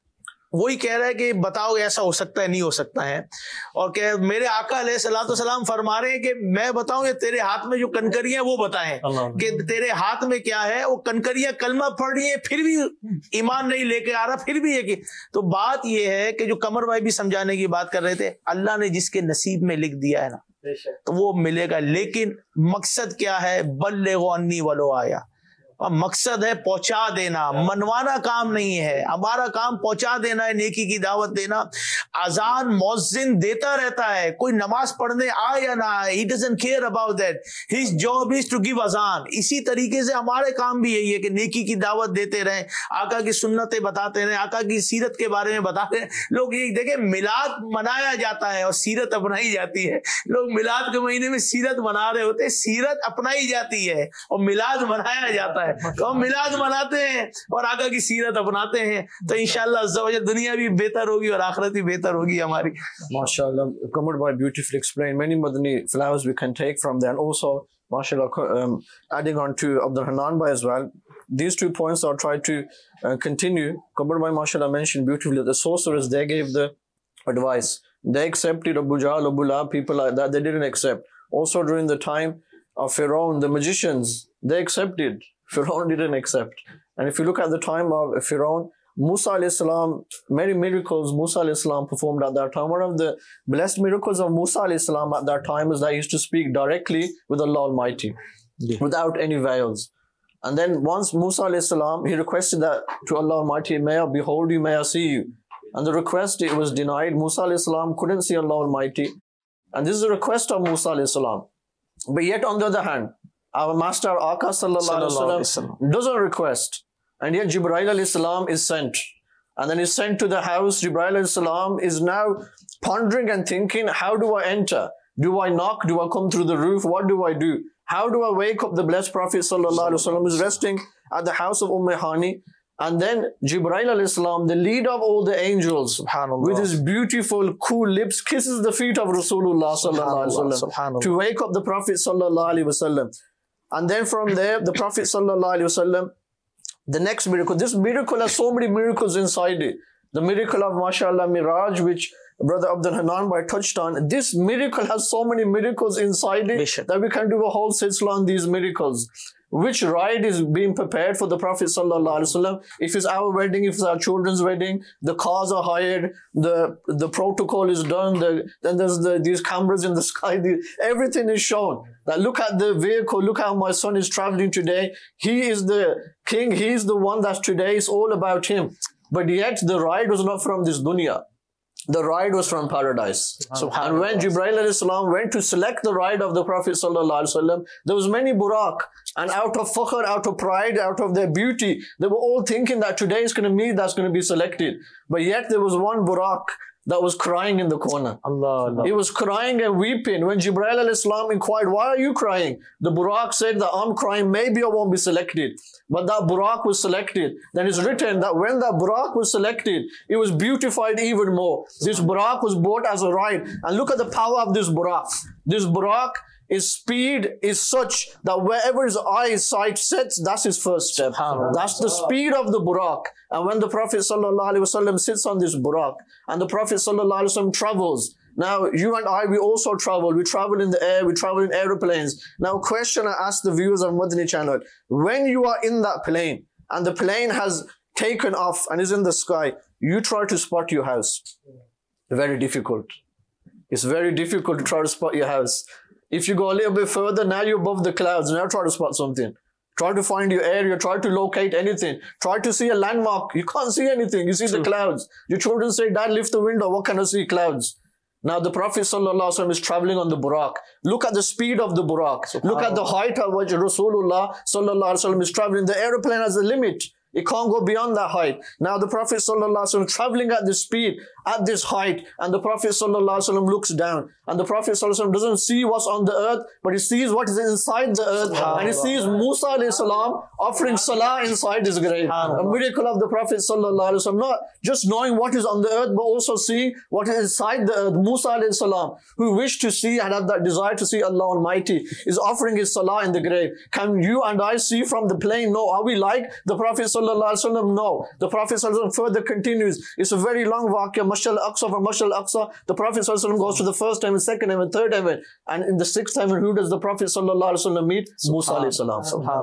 वही कह रहा है कि बताओ ऐसा हो सकता है, नहीं हो सकता है, और कह मेरे आका अलैहिस्सलातु वस्सलाम फरमा रहे हैं कि मैं बताऊं ये तेरे हाथ में जो कनकरियां वो बताएं कि तेरे हाथ में क्या है। वो कनकरियां कलमा पढ़ रही है, फिर भी ईमान नहीं लेके आ रहा, फिर भी है कि तो बात ये है कि जो कमर भाई भी समझाने की बात कर रहे थे, अल्लाह ने जिसके नसीब में लिख दिया है ना तो वो मिलेगा। लेकिन मकसद क्या है? बल्लिगु अन्नी वलो आया। और मकसद है पहुंचा देना, मनवाना काम नहीं है। हमारा काम पहुंचा देना है, नेकी की दावत देना। अजान मौज़िन देता रहता है, कोई नमाज पढ़ने आए या ना आए, he doesn't care about that, his job is to give अजान। इसी तरीके से हमारे काम भी यही है कि नेकी की दावत देते रहें, आका की सुन्नतें बताते रहें, आका की सीरत के बारे में बताते हैं। लोग ये देखें, मिलाद मनाया जाता है और सीरत अपनाई जाती है। लोग मिलाद के महीने में सीरत मना रहे होते हैं, सीरत अपनाई जाती है और मिलाद मनाया जाता है। तो हम मिलाद मनाते हैं और आका की सीरत अपनाते हैं, तो इंशाअल्लाह अज़्ज़ा वजल दुनिया भी बेहतर होगी और आखिरत भी बेहतर होगी हमारी। MashaAllah, Qamar Bhai beautifully explained. Many Madani flowers we can take from there. And also, MashaAllah, um, adding on to Abdul Hanan Bhai as well, these two points I'll try to uh, continue. Qabr Bhai mashallah mentioned beautifully, the sorcerers, they gave the advice. They accepted Abu Jahl, Abu Lahab, people like that, they didn't accept. Also during the time of Pharaoh, the magicians, they accepted. Pharaoh didn't accept. And if you look at the time of Pharaoh, Musa alayhi salam, many miracles Musa alayhi salam performed at that time. One of the blessed miracles of Musa alayhi salam at that time is that he used to speak directly with Allah Almighty, yeah, without any veils. And then once Musa alayhi salam, he requested that to Allah Almighty, may I behold you, may I see you. And the request, it was denied. Musa alayhi salam couldn't see Allah Almighty. And this is a request of Musa alayhi salam. But yet on the other hand, our master Aka sallallahu alayhi wasallam doesn't request. And yet Jibreel alayhi salam is sent. And then he's sent to the house. Jibreel alayhi salam is now pondering and thinking, how do I enter? Do I knock? Do I come through the roof? What do I do? How do I wake up the blessed Prophet sallallahu alayhi wasallam who's resting at the house of Umm Hani? And then Jibreel alayhi salam, the leader of all the angels, with his beautiful, cool lips, kisses the feet of Rasulullah sallallahu alayhi wasallam to wake up the Prophet sallallahu alayhi wasallam. And then from there, the Prophet sallallahu alayhi wasallam, the next miracle, this miracle has so many miracles inside it. The miracle of mashallah Miraj, which Brother Abdul Hanan Bhai touched on, this miracle has so many miracles inside it Bishop. that we can do a whole silsila on these miracles. Which ride is being prepared for the Prophet sallallahu alaihi wasallam? If it's our wedding, if it's our children's wedding, the cars are hired, the the protocol is done, the, then there's the, these cameras in the sky, the, everything is shown. That look at the vehicle, look how my son is traveling today. He is the king, he is the one that's today, it's all about him. But yet the ride was not from this dunya. The ride was from paradise. And when Jibreel alayhi salam went to select the ride of the Prophet sallallahu alaihi wasallam, there was many burak. And out of fakhr, out of pride, out of their beauty, they were all thinking that today is going to be that's going to be selected. But yet there was one burak that was crying in the corner. Allah, Allah. He was crying and weeping. When Jibreel alayhi salam inquired, why are you crying? The burak said that I'm crying, maybe I won't be selected. But that burak was selected. Then it's written that when that burak was selected, it was beautified even more. This burak was bought as a ride. And look at the power of this burak. This burak, his speed is such that wherever his eye sight sets, that's his first step. That's the speed of the burak. And when the Prophet sallallahu alaihi wasallam sits on this burak, and the Prophet sallallahu alaihi wasallam travels, now you and I, we also travel. We travel in the air, we travel in aeroplanes. Now, question I ask the viewers of Madani channel: when you are in that plane and the plane has taken off and is in the sky, you try to spot your house. Very difficult. It's very difficult to try to spot your house. If you go a little bit further, now you're above the clouds. Now try to spot something. Try to find your area. Try to locate anything. Try to see a landmark. You can't see anything. You see the clouds. Your children say, Dad, lift the window. What can I see? Clouds. Now the Prophet sallallahu alaihi wasallam is traveling on the burak. Look at the speed of the burak. Look at the height at which Rasulullah sallallahu alaihi wasallam is traveling. The aeroplane has a limit. It can't go beyond that height. Now the Prophet sallallahu alaihi wasallam traveling at this speed, at this height, and the Prophet sallallahu alaihi wasallam looks down. And the Prophet sallallahu alaihi wasallam doesn't see what's on the earth, but he sees what is inside the earth. And he sees Musa alayhi salam offering salah inside his grave. A miracle of the Prophet sallallahu alaihi wasallam, not just knowing what is on the earth, but also seeing what is inside the earth. Musa alayhi salam, who wished to see and had that desire to see Allah Almighty, is offering his salah in the grave. Can you and I see from the plane? No. Are we like the Prophet sallallahu No. The Prophet further continues. It's a very long waqia. Mashal Aqsa for Mashal Aqsa. The Prophet goes to the first heaven, second heaven, third heaven. And in the sixth heaven, who does the Prophet meet? Musa alayhi salam.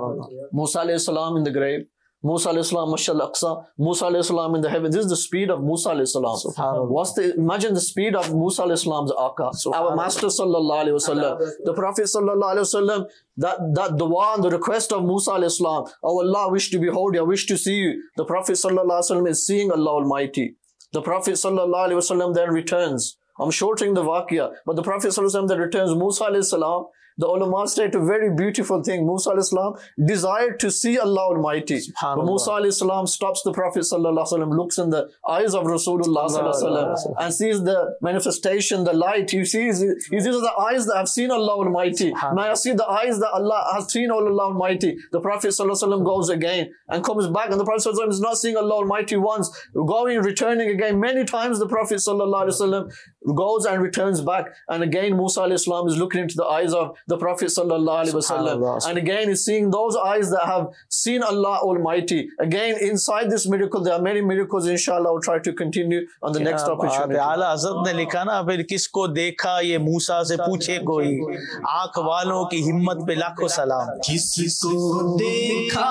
Musa alayhi salam in the grave. Musa alayhi salam, Mashal Aqsa. Musa alayhi salam in the heaven. This is the speed of Musa alayhi salam. What's the, imagine the speed of Musa alayhi salam's Aqah. Our Master sallallahu alayhi wasallam. The Prophet sallallahu alayhi wasallam, that, that dua and the request of Musa alayhi salam. Oh Allah, I wish to behold you, I wish to see you. The Prophet sallallahu alayhi wasallam is seeing Allah Almighty. The Prophet sallallahu alayhi wasallam then returns. I'm shortening the waqia, but the Prophet sallallahu alayhi wasallam then returns. Musa alayhi salam, the ulama state a very beautiful thing. Musa alayhi salam desired to see Allah Almighty. But Musa alayhi salam stops the Prophet sallallahu alaihi wasallam, looks in the eyes of Rasulullah sallallahu alaihi wasallam and sees the manifestation, the light. He sees, he sees the eyes that have seen Allah Almighty. May I see the eyes that Allah has seen Allah Almighty. The Prophet sallallahu alaihi wasallam goes again and comes back, and the Prophet sallallahu alaihi wasallam is not seeing Allah Almighty once, going, returning again. Many times the Prophet sallallahu alaihi wasallam goes and returns back. And again, Musa alayhi salam is looking into the eyes of the Prophet sallallahu alaihi wasallam. And again, he's seeing those eyes that have seen Allah Almighty. Again, inside this miracle, there are many miracles. Inshallah, we'll try to continue on the क्या next बात opportunity. है। आला हज़रत ने लिखा ना, फिर किसको देखा ये मूसा से पूछे कोई, आंख वालों की हिम्मत पे लाखों सलाम। किसको देखा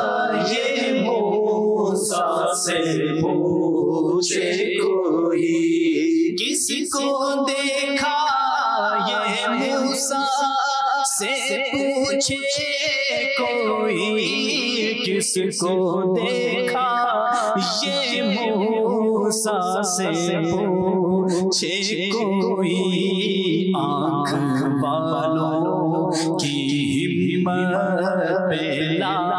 ये मूसा से पूछे कोई, किसको देखा ये मूसा से पूछे कोई, किसको देखा ये मूसा से पूछे कोई, आँख वालों की हिम्मत पे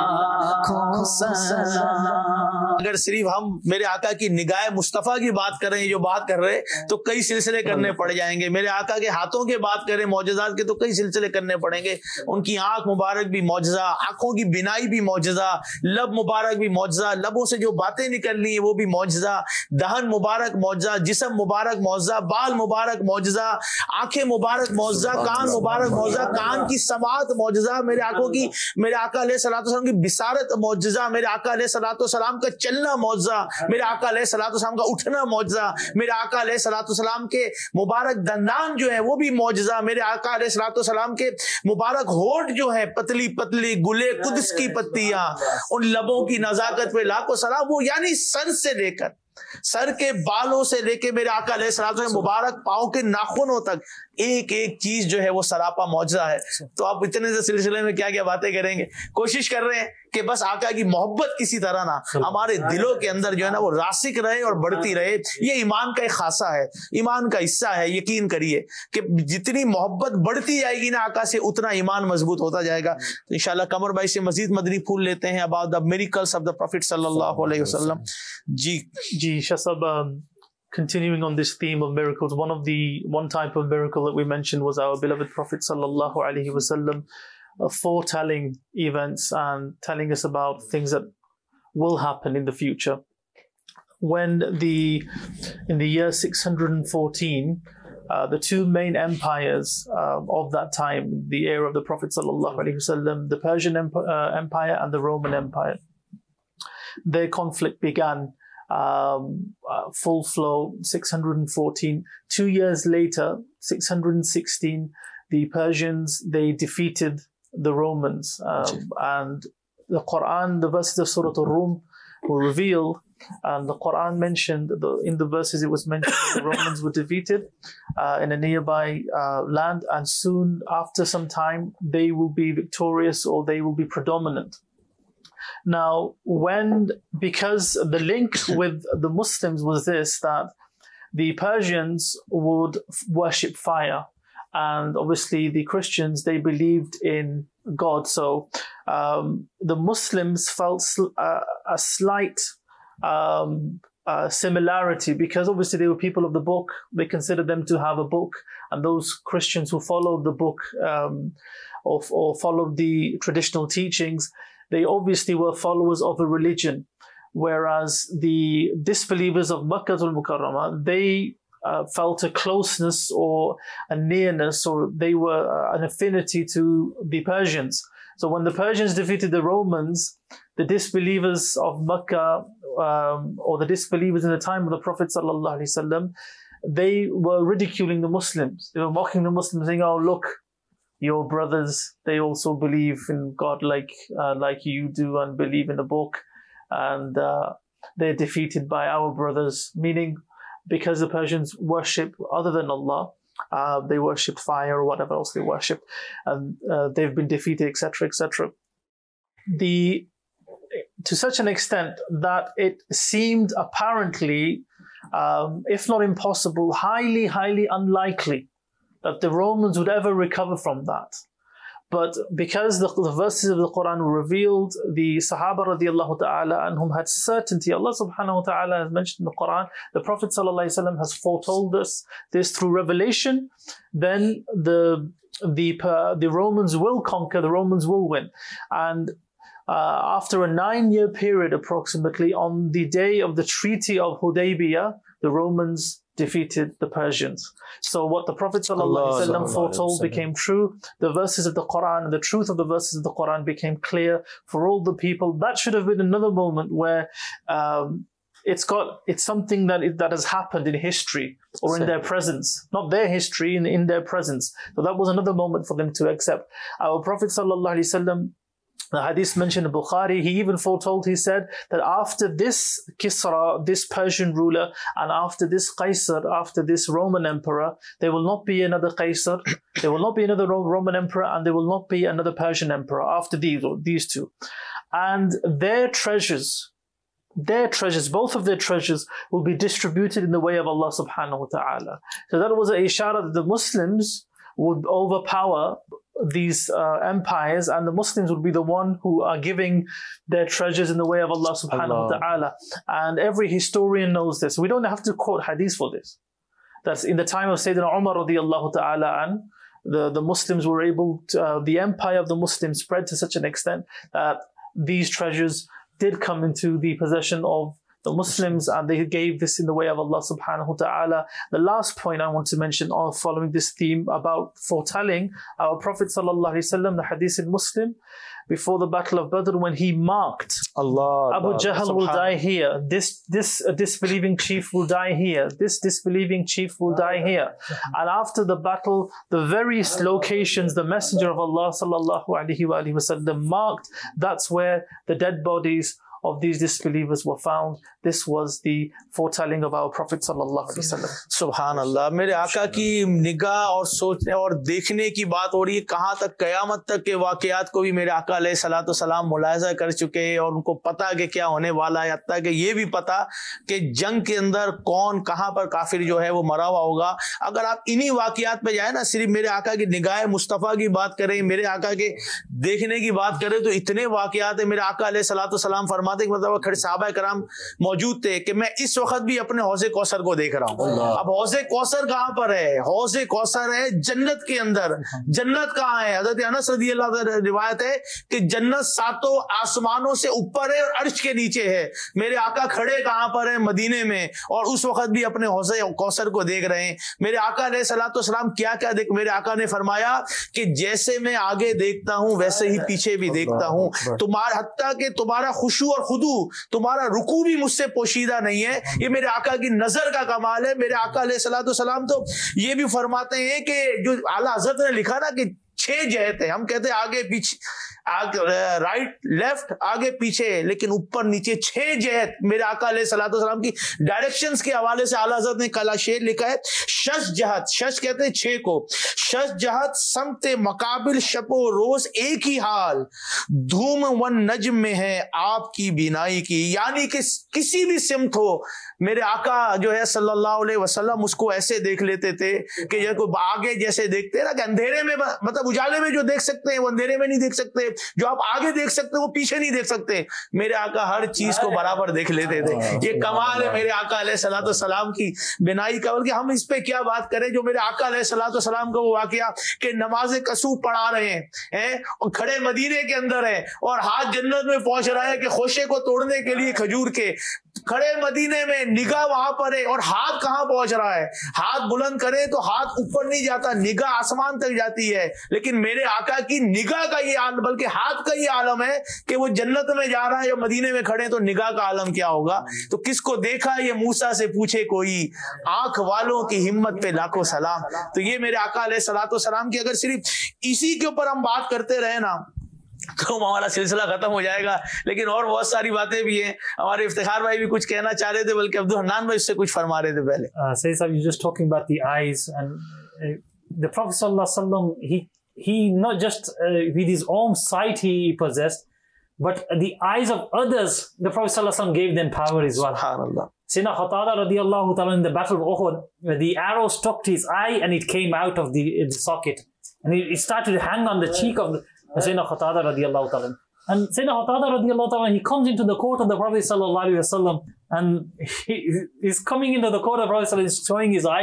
लाखों सलाम। अगर सिर्फ हम मेरे आका की निगाह मुस्तफ़ा की बात करें, जो बात कर रहे तो कई सिलसिले करने पड़ जाएंगे। मेरे आका के हाथों की बात करें मौजज़ात के तो कई सिलसिले करने पड़ेंगे। उनकी आंख मुबारक भी मौजज़ा, आंखों की बिनाई भी मौजज़ा, लब मुबारक भी मौजज़ा, लबों से जो बातें निकलनी है वो भी मौजज़ा, दहन मुबारक मौजज़ा, जिस्म मुबारक मौजज़ा, बाल मुबारक मौजज़ा, आंखें मुबारक मौजज़ा, कान मुबारक मौजज़ा, कान की समात मौजज़ा, मेरे आंखों की, मेरे आका अलैहिस्सलातु वस्सलाम की बिसारत मौजज़ा, मेरे आका अलैहिस्सलातु वस्सलाम का चलना मौजज़ा, मेरे आका अलैहिस्सलातु वस्सलाम का उठना मौजज़ा, मेरे आका अलैहिस्सलातु वस्सलाम के मुबारक दंदान जो है वो भी मौजज़ा, मेरे आका अलैहिस्सलातु वस्सलाम के मुबारक होठ जो है पतली पतली गुले कुद्स की पत्तियां, उन लबों की नजाकत पे लाखों सलाम। वो यानी सर से लेकर, सर के बालों से लेके मेरे आका अलैहिस्सलातु वस्सलाम मुबारक पांव के नाखूनों तक एक एक चीज जो है वो सरापा मौजज़ा है। तो आप इतने से सिलसिले में क्या क्या बातें करेंगे। कोशिश कर रहे हैं कि बस आका की मोहब्बत किसी तरह ना हमारे दिलों के अंदर जो है ना वो रासिक रहे और बढ़ती रहे। ये ईमान का एक खासा है, ईमान का हिस्सा है। यकीन करिए कि जितनी मोहब्बत बढ़ती जाएगी ना आका से, उतना ईमान मजबूत होता जाएगा। तो इंशाल्लाह कमर भाई से मजीद मदनी फूल लेते हैं about the miracles of the prophet सल्लल्लाहु अलैहि वसल्लम। जी जी Shasab, um, continuing on this theme of miracles, one of the one type of miracle that we mentioned was our beloved Prophet sallallahu alaihi wasallam uh, foretelling events and telling us about things that will happen in the future. When the in the year six hundred fourteen, uh, the two main empires uh, of that time, the era of the Prophet sallallahu alaihi wasallam, the Persian Emp- uh, Empire and the Roman Empire, their conflict began. Um, uh, full flow, six hundred fourteen. Two years later, six hundred sixteen, the Persians, they defeated the Romans. Um, and the Quran, the verses of Surah Al-Rum were revealed. And the Quran mentioned, the, in the verses it was mentioned that the Romans were defeated uh, in a nearby uh, land. And soon after some time, they will be victorious or they will be predominant. Now, when, because the link with the Muslims was this, that the Persians would worship fire. And obviously the Christians, they believed in God. So um, the Muslims felt sl- uh, a slight um, uh, similarity, because obviously they were people of the book. They considered them to have a book. And those Christians who followed the book um, or, or followed the traditional teachings, they obviously were followers of a religion, whereas the disbelievers of Makkah al-Mukarramah, they uh, felt a closeness or a nearness, or they were uh, an affinity to the Persians. So when the Persians defeated the Romans, the disbelievers of Makkah, um, or the disbelievers in the time of the Prophet sallallahu alaihi wasallam, they were ridiculing the Muslims. They were mocking the Muslims, saying, "Oh, look, your brothers, they also believe in God like uh, like you do and believe in the book, and uh, they're defeated by our brothers," meaning because the Persians worship other than Allah, uh, they worship fire or whatever else they worship, and uh, they've been defeated, et cetera, et cetera. The to such an extent that it seemed apparently, um, if not impossible, highly, highly unlikely that the Romans would ever recover from that. But because the, the verses of the Quran were revealed, the Sahaba radiallahu ta'ala anhum had certainty. Allah subhanahu wa ta'ala has mentioned in the Quran, the Prophet sallallahu alaihi wasallam has foretold us this through revelation, then the, the, uh, the Romans will conquer, the Romans will win. And uh, after a nine-year period approximately, on the day of the Treaty of Hudaybiyah, the Romans defeated the Persians. So what the Prophet ﷺ foretold became true. The verses of the Quran and the truth of the verses of the Quran became clear for all the people. That should have been another moment where um, it's got it's something that it, that has happened in history or in their presence, not their history, in, in their presence. So that was another moment for them to accept. Our Prophet ﷺ, the hadith mentioned in Bukhari, he even foretold, he said that after this Kisra, this Persian ruler, and after this Qaisar, after this Roman emperor, there will not be another Qaisar, there will not be another Roman emperor, and there will not be another Persian emperor after these, these two. And their treasures, their treasures, both of their treasures will be distributed in the way of Allah subhanahu wa ta'ala. So that was an ishara that the Muslims would overpower these uh, empires, and the Muslims would be the one who are giving their treasures in the way of Allah subhanahu wa ta'ala. And every historian knows this. We don't have to quote hadith for this. That's in the time of Sayyidina Umar radiallahu ta'ala an, the, the Muslims were able to, uh, the empire of the Muslims spread to such an extent that these treasures did come into the possession of the Muslims, and they gave this in the way of Allah subhanahu wa ta'ala. The last point I want to mention, all following this theme about foretelling, our Prophet sallallahu alaihi wasallam, the hadith in Muslim, before the Battle of Badr, when he marked, Allah, Abu Jahl will die here, this this uh, disbelieving chief will die here, this disbelieving chief will die here. And after the battle, the various locations the Messenger of Allah sallallahu alaihi wasallam marked, that's where the dead bodies of these disbelievers were found. This was the foretelling of our Prophet sallallahu alaihi wasallam. Subhanallah. मेरे आका की निगाह और सोचने और देखने की बात हो रही है, कहाँ तक क़यामत तक के वाक़यात को भी मेरे आका अलैहिस्सलातु वस्सलाम मुलाहिज़ा कर चुके हैं और उनको पता कि क्या होने वाला है, हत्ता कि ये भी पता कि जंग के अंदर कौन कहाँ पर काफिर जो है वो मरा हुआ होगा। अगर आप इन्हीं वाक़यात पे जाए ना, सिर्फ मेरे आका की निगाह मुस्तफ़ा की बात करें, मेरे आका के देखने की बात करें, तो इतने वाक़यात है। मेरे आका अलैहिस्सलातु वस्सलाम फरमाते हैं कि मतलब खड़े सहाबा कराम मौजूद थे कि मैं इस वक्त भी अपने हौज़े कौसर को देख रहा हूँ। अब हौज़े कौसर कहाँ पर है? हौज़े कौसर है जन्नत के अंदर। जन्नत कहाँ है? हज़रत अनस रज़ियल्लाहु अन्हु रिवायत है कि जन्नत सातों आसमानों से ऊपर है और अर्श के नीचे है। मेरे आका खड़े कहाँ पर है? मदीने में, और उस वक्त भी अपने हौज़े कौसर को देख रहे हैं। मेरे आका अलैहिस्सलातु वस्सलाम क्या क्या देख, मेरे आका ने फरमाया कि जैसे मैं आगे देखता हूँ वैसे ही पीछे भी देखता हूँ। तुम्हारा हत्ता कि तुम्हारा खुशू और खुदू, तुम्हारा रुकू भी मुझसे पोशीदा नहीं है। ये मेरे आका की नजर का कमाल है। मेरे आका अलैहिस्सलातु वस्सलाम तो ये भी फरमाते हैं कि जो आला हज़रत ने लिखा ना कि छह जहत है, हम कहते हैं आगे पीछे, आगे राइट लेफ्ट आगे पीछे, लेकिन ऊपर नीचे छह जहत मेरे आका अलैहिस्सलातु वस्सलाम की डायरेक्शंस के हवाले से आला हज़रत ने कला शेर लिखा है। शश जहत, शश कहते हैं छह को, शश जहत समते मकाबिल शपो रोज एक ही हाल, धूम वन नज्म में है आपकी बिनाई की। यानी कि किसी भी सिमत हो, मेरे आका जो है सल्लल्लाहु अलैहि वसल्लम उसको ऐसे देख लेते थे कि ये को आगे जैसे देखते हैं ना कि अंधेरे में, मतलब उजाले में जो देख सकते हैं वो अंधेरे में नहीं देख सकते, जो आप आगे देख सकते हो वो पीछे नहीं देख सकते। मेरे आका हर चीज को बराबर देख लेते थे। ये कमाल है मेरे आका अलैहिस्सलातु वस्सलाम की बिनाई का। बल्कि हम इस पे क्या बात करें, जो मेरे आका अलैहिस्सलातु वस्सलाम का वो वाकया कि नमाज कसूफ पढ़ा रहे हैं, हैं और खड़े मदीने के अंदर है और हाथ जन्नत में पहुंच रहा है कि खोशे को तोड़ने के लिए खजूर के, खड़े मदीने में निगाह वहां पर है और हाथ कहां पहुंच रहा है? हाथ बुलंद करे तो हाथ ऊपर नहीं जाता, निगाह आसमान तक जाती है। लेकिन मेरे आका की निगाह का ये आलम, बल्कि हाथ का ये आलम है कि वो जन्नत में जा रहा है या मदीने में खड़े, तो निगाह का आलम क्या होगा? तो किसको देखा ये मूसा से पूछे कोई, आंख वालों की हिम्मत पे लाखों सलाम। तो ये मेरे आका अलैहिस्सलातु वस्सलाम की अगर सिर्फ इसी के ऊपर हम बात करते रहे ना तो हमारा सिलसिला खत्म हो जाएगा। लेकिन और बहुत सारी बातें भी हैं। हमारे इफ्तिखार भाई भी कुछ कहना चाह रहे थे, बल्कि अब्दुल हन्नान भाई उससे कुछ फरमा रहे थे पहले। uh, Sayyid Sahib, you're just talking about the eyes, and uh, the Prophet sallallahu alaihi wasallam, he he not just uh, with his own sight he possessed, but the eyes of others, the Prophet sallallahu alaihi wasallam gave them power as well. Subhanallah. Sayyidina Qatada radiallahu ta'ala in the battle of Uhud, the arrow struck his eye and it came out of the, the socket, and it, it started to hang on the cheek of the Sayyidina Qatada radiallahu ta'ala. And Sayyidina Qatada radiallahu ta'ala, he comes into the court of the Prophet sallallahu alaihi wasallam, and he is coming into the court of the Prophet sallallahu alaihi wasallam, showing his eye,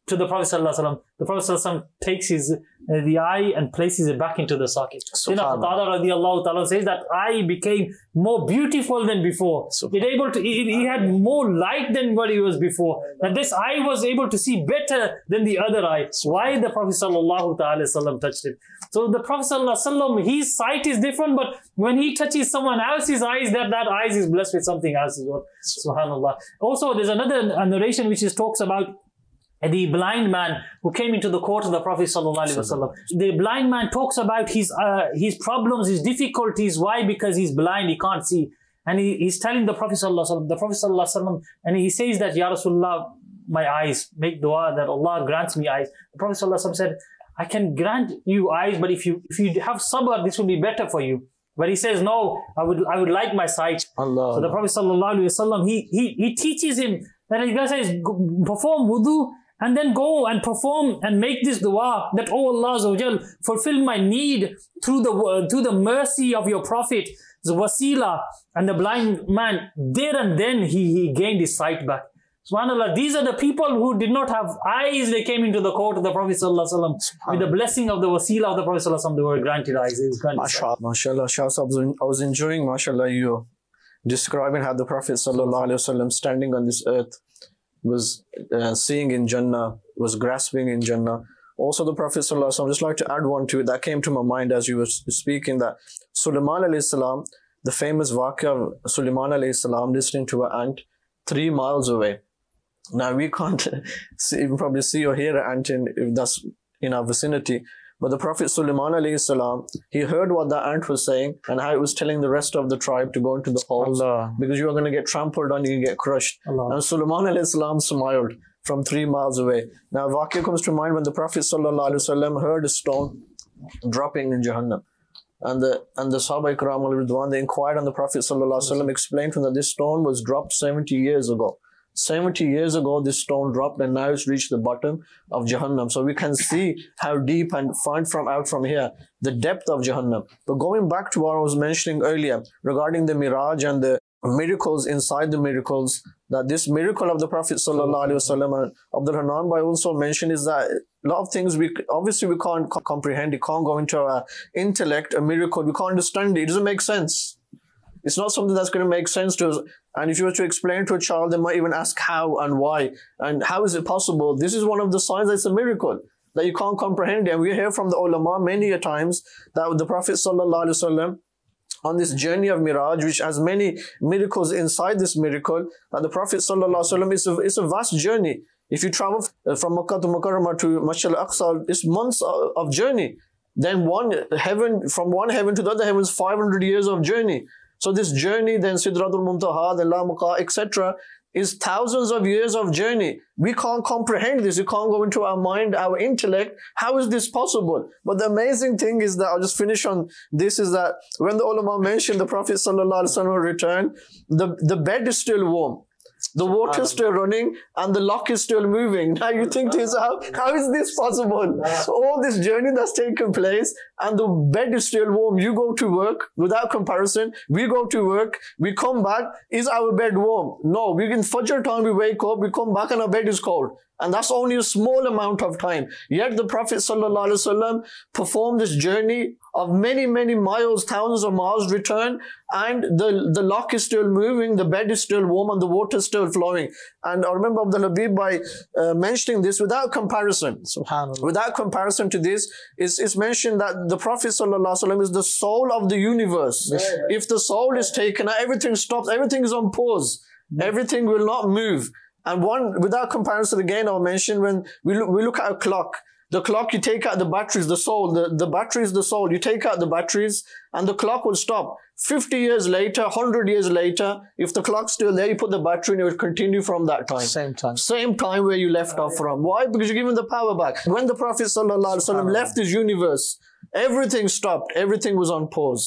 to the Prophet sallallahu alaihi wasallam. The Prophet sallallahu alaihi wasallam takes his uh, the eye and places it back into the socket. Then Qatada radiallahu ta'ala says that eye became more beautiful than before. It able to, he, he had more light than what he was before. That this eye was able to see better than the other eye. Why the Prophet sallallahu ta'ala sallam touched it? So the Prophet sallallahu alaihi wasallam, his sight is different, but when he touches someone else's eyes, that that eyes is blessed with something else as well. Subhanallah. Also, there's another narration which is talks about the blind man who came into the court of the Prophet sallallahu alaihi wasallam. The blind man talks about his uh, his problems, his difficulties. Why? Because he's blind, he can't see. And he, he's telling the Prophet sallallahu alaihi wasallam, the Prophet sallallahu alaihi wasallam, and he says that, Ya Rasulullah, my eyes, make dua that Allah grants me eyes. The Prophet sallallahu alaihi wasallam said, I can grant you eyes, but if you if you have sabr, this will be better for you. But he says, no, I would I would like my sight. Allah. So the Prophet sallallahu alaihi wasallam, he he he teaches him that he says, perform wudu, and then go and perform and make this dua that, oh Allah Azza wa Jal, fulfill my need through the through the mercy of your Prophet, the wasila. And the blind man, there and then he, he gained his sight back. SubhanAllah, these are the people who did not have eyes. They came into the court of the Prophet sallallahu alaihi wasallam with the blessing of the wasila of the Prophet sallallahu alaihi wasallam. They were granted eyes. They were granted MashaAllah, MashaAllah. Shah Sahab, I was enjoying, MashaAllah, you describing how the Prophet sallallahu alaihi wasallam standing on this earth was uh, seeing in Jannah, was grasping in Jannah. Also the Prophet sallallahu alaihi wasallam, I'd just like to add one to it that came to my mind as you were speaking, that Sulaiman alayhi salam, the famous waqia of Sulaiman alayhi salam listening to an ant three miles away. Now we can't see, even probably see or hear an ant in, if that's in our vicinity. But the Prophet Sulaiman alayhi salam, he heard what the ant was saying and how it was telling the rest of the tribe to go into the holes because you are going to get trampled on, you get crushed. Allah. And Sulaiman alayhi salam smiled from three miles away. Now waqia comes to mind when the Prophet sallallahu alaihi wasallam heard a stone dropping in Jahannam. And the and the Sahaba Ikram al-Ridwan, they inquired on the Prophet sallallahu alaihi wasallam, explained to them that this stone was dropped seventy years ago. seventy years ago, this stone dropped and now it's reached the bottom of Jahannam. So we can see how deep and find from out from here the depth of Jahannam. But going back to what I was mentioning earlier regarding the Miraj and the miracles inside the miracles, that this miracle of the Prophet sallallahu alaihi wasallam, and Abdul Hanan Bhai also mentioned, is that a lot of things we obviously we can't comprehend. It can't go into our intellect, a miracle. We can't understand it. It doesn't make sense. It's not something that's going to make sense to us. And if you were to explain to a child, they might even ask how and why. And how is it possible? This is one of the signs that it's a miracle, that you can't comprehend it. And we hear from the ulama many a times that the Prophet sallallahu alaihi wasallam, on this journey of Miraj, which has many miracles inside this miracle, that the Prophet sallallahu alaihi wasallam, is a, it's a vast journey. If you travel from Makkah to Mukarramah to Masjid al-Aqsa, it's months of, of journey. Then one heaven, from one heaven to the other heaven is five hundred years of journey. So this journey, then Sidratul Muntaha, then La Muqa, et cetera, is thousands of years of journey. We can't comprehend this. It can't go into our mind, our intellect. How is this possible? But the amazing thing is that, I'll just finish on this, is that when the ulama mentioned the Prophet sallallahu alaihi wasallam returned, the, the bed is still warm. The water is still running and the lock is still moving. Now you think to yourself, how is this possible? So all this journey that's taken place and the bed is still warm. You go to work, without comparison. We go to work, we come back, is our bed warm? No, we in Fajr time we wake up, we come back and our bed is cold. And that's only a small amount of time. Yet the Prophet sallallahu alaihi wasallam performed this journey of many, many miles, thousands of miles, return, and the, the lock is still moving, the bed is still warm, and the water is still flowing. And I remember Abdul Habib by uh, mentioning this without comparison. Subhanallah. Without comparison to this, it's, it's mentioned that the Prophet sallallahu alaihi wasallam is the soul of the universe. Yeah, yeah. If the soul is taken, everything stops, everything is on pause. Yeah. Everything will not move. And one, without comparison, again, I'll mention, when we look, we look at a clock, the clock, you take out the batteries, the soul, the, the battery is the soul, you take out the batteries and the clock will stop. fifty years later, one hundred years later, if the clock's still there, you put the battery and it will continue from that time. Same time. Same time where you left off from. Why? Because you're giving the power back. When the Prophet sallallahu alaihi wasallam left this universe, everything stopped. Everything was on pause.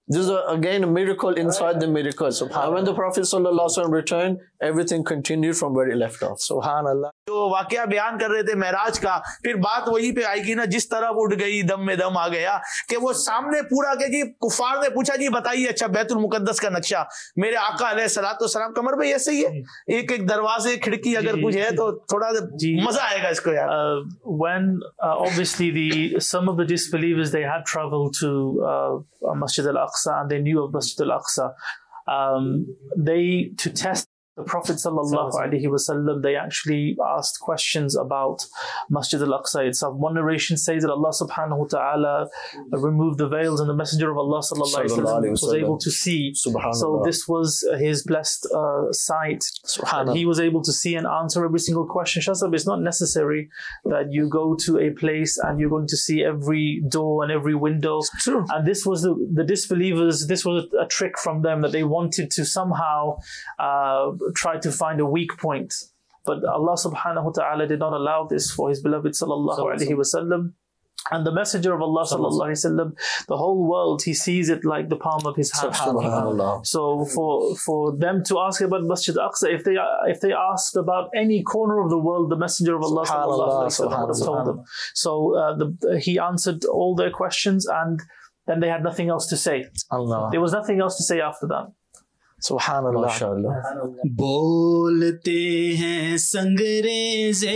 This is a, again a miracle inside the miracle. And when the Prophet sallallahu alaihi wasallam returned, everything continued from where it left off. سبحان اللہ. جو واقعہ بیان کر رہے تھے معراج کا, پھر بات وہی پہ آئے گی نا, جس طرف اٹھ گئی دم میں دم آ گیا کہ وہ سامنے پورا کہ جی کفار نے پوچھا جی بتائیے اچھا بیت المقدس کا نقشہ, میرے آقا علیہ الصلوۃ والسلام کمر پہ ایسے ہی ہے, ایک ایک دروازے کھڑکی اگر کچھ ہے تو تھوڑا مزہ آئے گا اس کو یار. When uh, obviously the some of the disbelievers, they had traveled to uh, Masjid al-Aqsa and they knew of Masjid al-Aqsa. Um, they, to test the Prophet sallallahu alaihi wasallam, they actually asked questions about Masjid al-Aqsa itself. One narration says that Allah subhanahu wa ta'ala removed the veils and the Messenger of Allah sallallahu alaihi wasallam was able to see. So this was his blessed uh, sight. And he was able to see and answer every single question. Shahzab, it's not necessary that you go to a place and you're going to see every door and every window. And this was the, the disbelievers, this was a trick from them, that they wanted to somehow uh, try to find a weak point. But Allah subhanahu wa ta'ala did not allow this for his beloved sallallahu alayhi wa sallam. And the Messenger of Allah sallallahu alayhi wa sallam, the whole world, he sees it like the palm of his hand. So for for them to ask about Masjid Aqsa, if they if they asked about any corner of the world, the Messenger of Allah sallallahu alayhi wa sallam would have told them. So uh, the, he answered all their questions, and then they had nothing else to say. Allah. There was nothing else to say after that. سبحان اللہ. بولتے ہیں سنگریزے,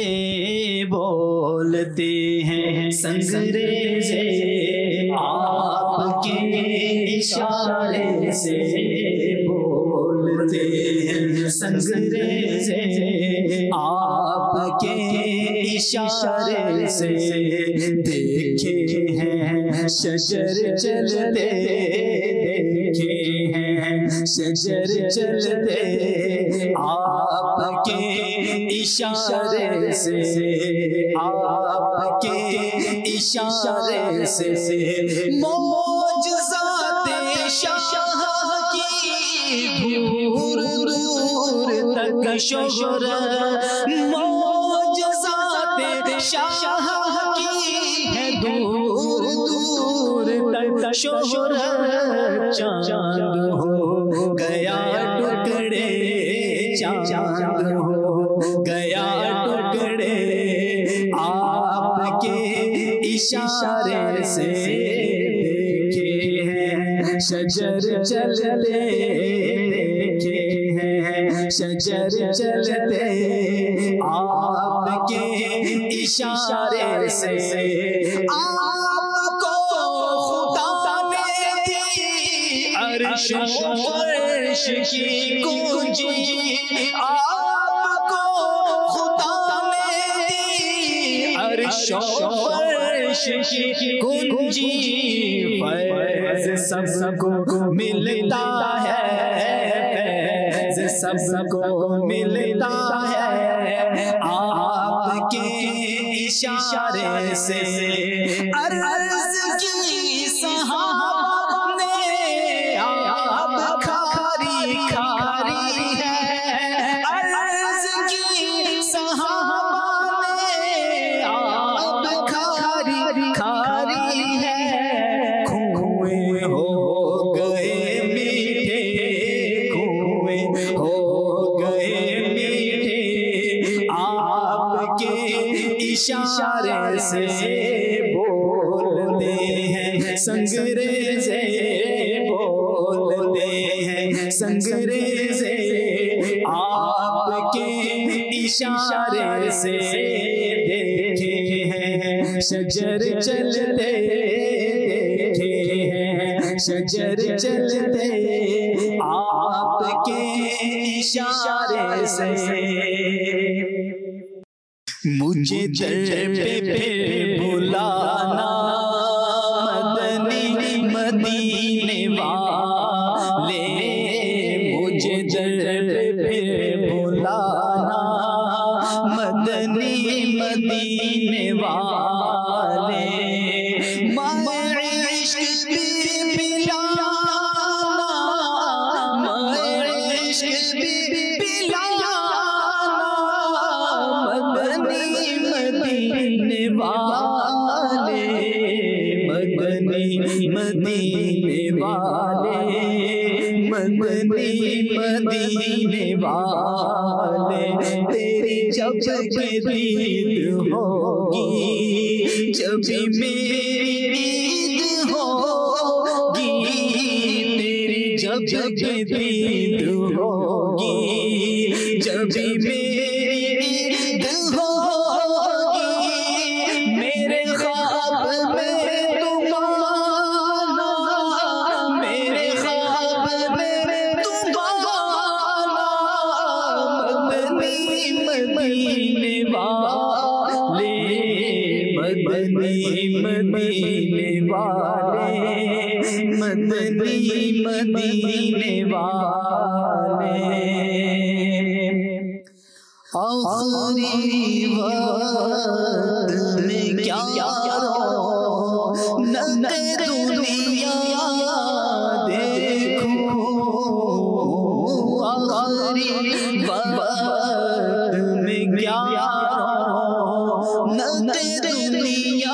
بولتے ہیں سنگریزے, آپ کے اشارے سے بولتے ہیں سنگریزے, آپ کے اشارے سے دیکھے ہیں شجر چلتے, دیکھے ہیں شجر چلتے, آپ کے اشارے سے, آپ کے اشارے سے معجزات شاہ کی دور دور تک شہرت, معجزات شاہ کی ہے دور دور تک شہرت. چاند ہو گیا ٹکڑے, چاند ہو گیا ٹکڑے, آپ کے اشارے سے دیکھے ہیں شجر چلتے, دیکھے ہیں شجر چلتے, آپ کے اشارے سے. آپ کو خدا نے دی عرش عرش کی گونجی, آپ کو خدا نے دی عرش عرش کی گونجی, فیض سب کو ملتا ہے, فیض سب کو ملتا ہے, آپ کے اشارے سے. عرض کی صحابہ نے آپ کھاری کھاری ہے, عرض کی صحابہ نے آپ کھاری کھاری ہے, کھوئے ہو گئے میٹھے, کھوئے ہو گئے میٹھے, آپ کے اشارے سے بولتے ہیں سنگریزے, بولتے ہیں سنگریزے, آپ کے اشارے سے دیکھے ہیں شجر چلتے, دیکھے ہیں شجر چلتے, آپ کے اشارے سے. مجھے در پہ پھر بلانا مدنی مدینے والے, مجھے در پہ پھر بلانا مدنی مدینے والے, مائے عشق بھی پلانا, مائے عشق بھی پلانا مدنی مدینے والے, مدنی مدینے والے. مدنی مدینے والے تیری جب کہ دید ہوگی جب میری عید ہوگی تیری جب کہ دید ہوگی جب میری عید ہوگی میرے خواب میں تم آنا میرے خواب میں تم آنا مدنی مدینے والے مدنی مدینے والے مدنی مدینے والے آخری وقت میں کیا رو نہ دنیا دیکھوں آخری وقت میں کیا رو نہ دنیا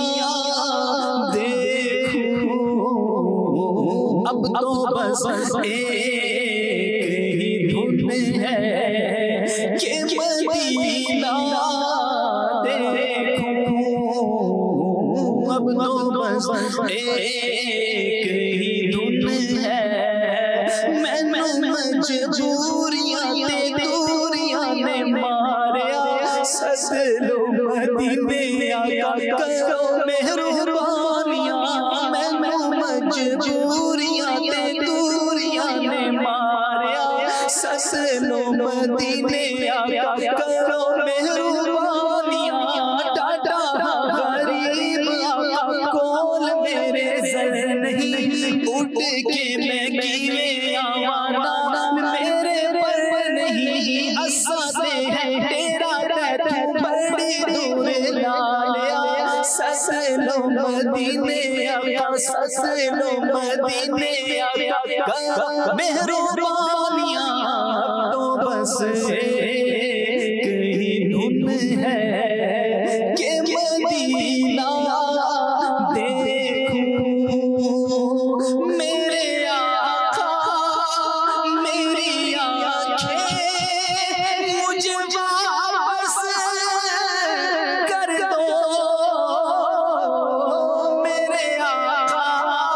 دیکھوں اب تو بس ایک ہی دھن ہے کہ مدینہ دیکھوں اب تو بس ایک ہی دھن ہے میں نے مجبوریاں تے دوریاں نے ماریا سسلو مدینے آقا کرو مہربانیاں میں نے مجبوریاں تے دوریاں نے ماریا سسلو مدینے آقا کرو مہربانیاں ٹاٹا غریب آقا کول میرے زر نہیں اٹھ کے میں کیویں آوانا میرے پر نہیں اساتے ہیں تیرا تیتو بڑی دور لالیا سسلو مدینے آقا سسلو مدینے آقا مہربانیاں تو بس ایک ہی دھن ہے کہ مدینہ دیکھوں میرے آقا میری آنکھیں مجھے واپس کر دو میرے آقا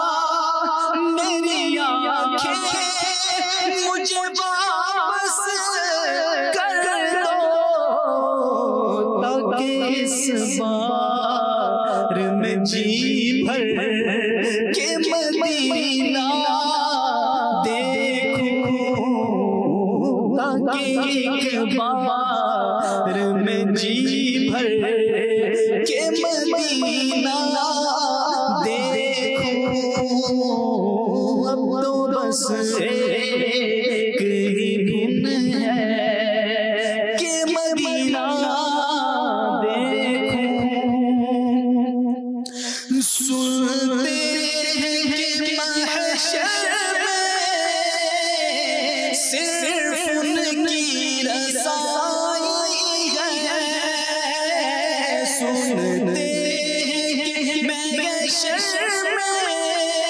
میری آنکھیں مجھے واپس کر دو تاکہ اس بار میں جی بھر کے مدینہ دیکھوں تاکہ ایک بار میں جی بھر کے مدینہ دیکھوں اب تو بس ایک ہی دھن ہے کہ مدینہ دیکھوں سنتے ہیں کہ محشر میں صرف ان کی رسائی ہے سنتے ہیں کہ محشر میں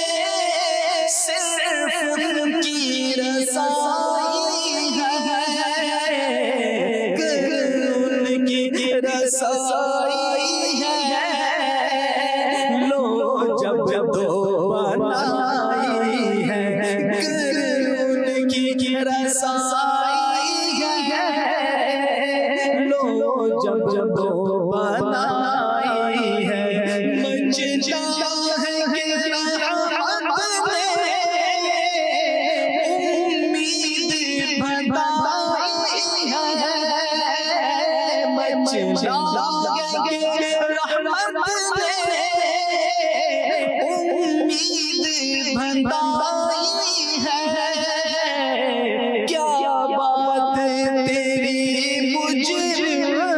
صرف ان کی رسائی ہے ان کی رسائی ہے لو جب جب دو بنائی ہے ان کی رسائی ہے لو جب جب دو بنائی ہے مجھتا ہے کہ رحمت نے امید بھدائی ہے مجھتا ہے کہ رحمت نے امید بھدائی ہے کیا بات تیری مجھ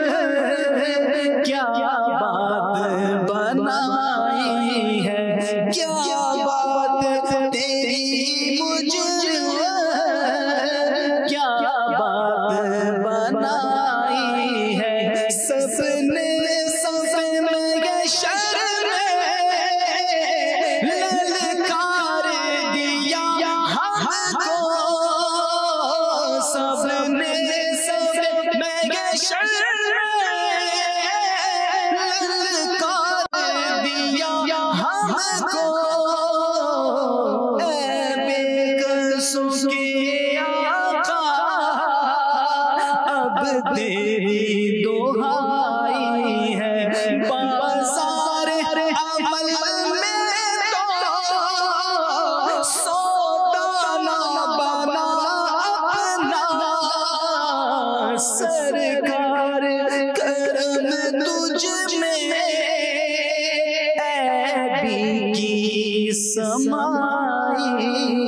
کیا بات بنائی ہے کیا بات تیری مجھ کیا بات بنائی ہے سب نے سب शर ललकार दिया हमको ऐ बेकसों के आका अब तेरी दुहाई है बाज़ार अमल में तो सौदा ना बना अपना सरकार करम तुझ में ऐबी की समाई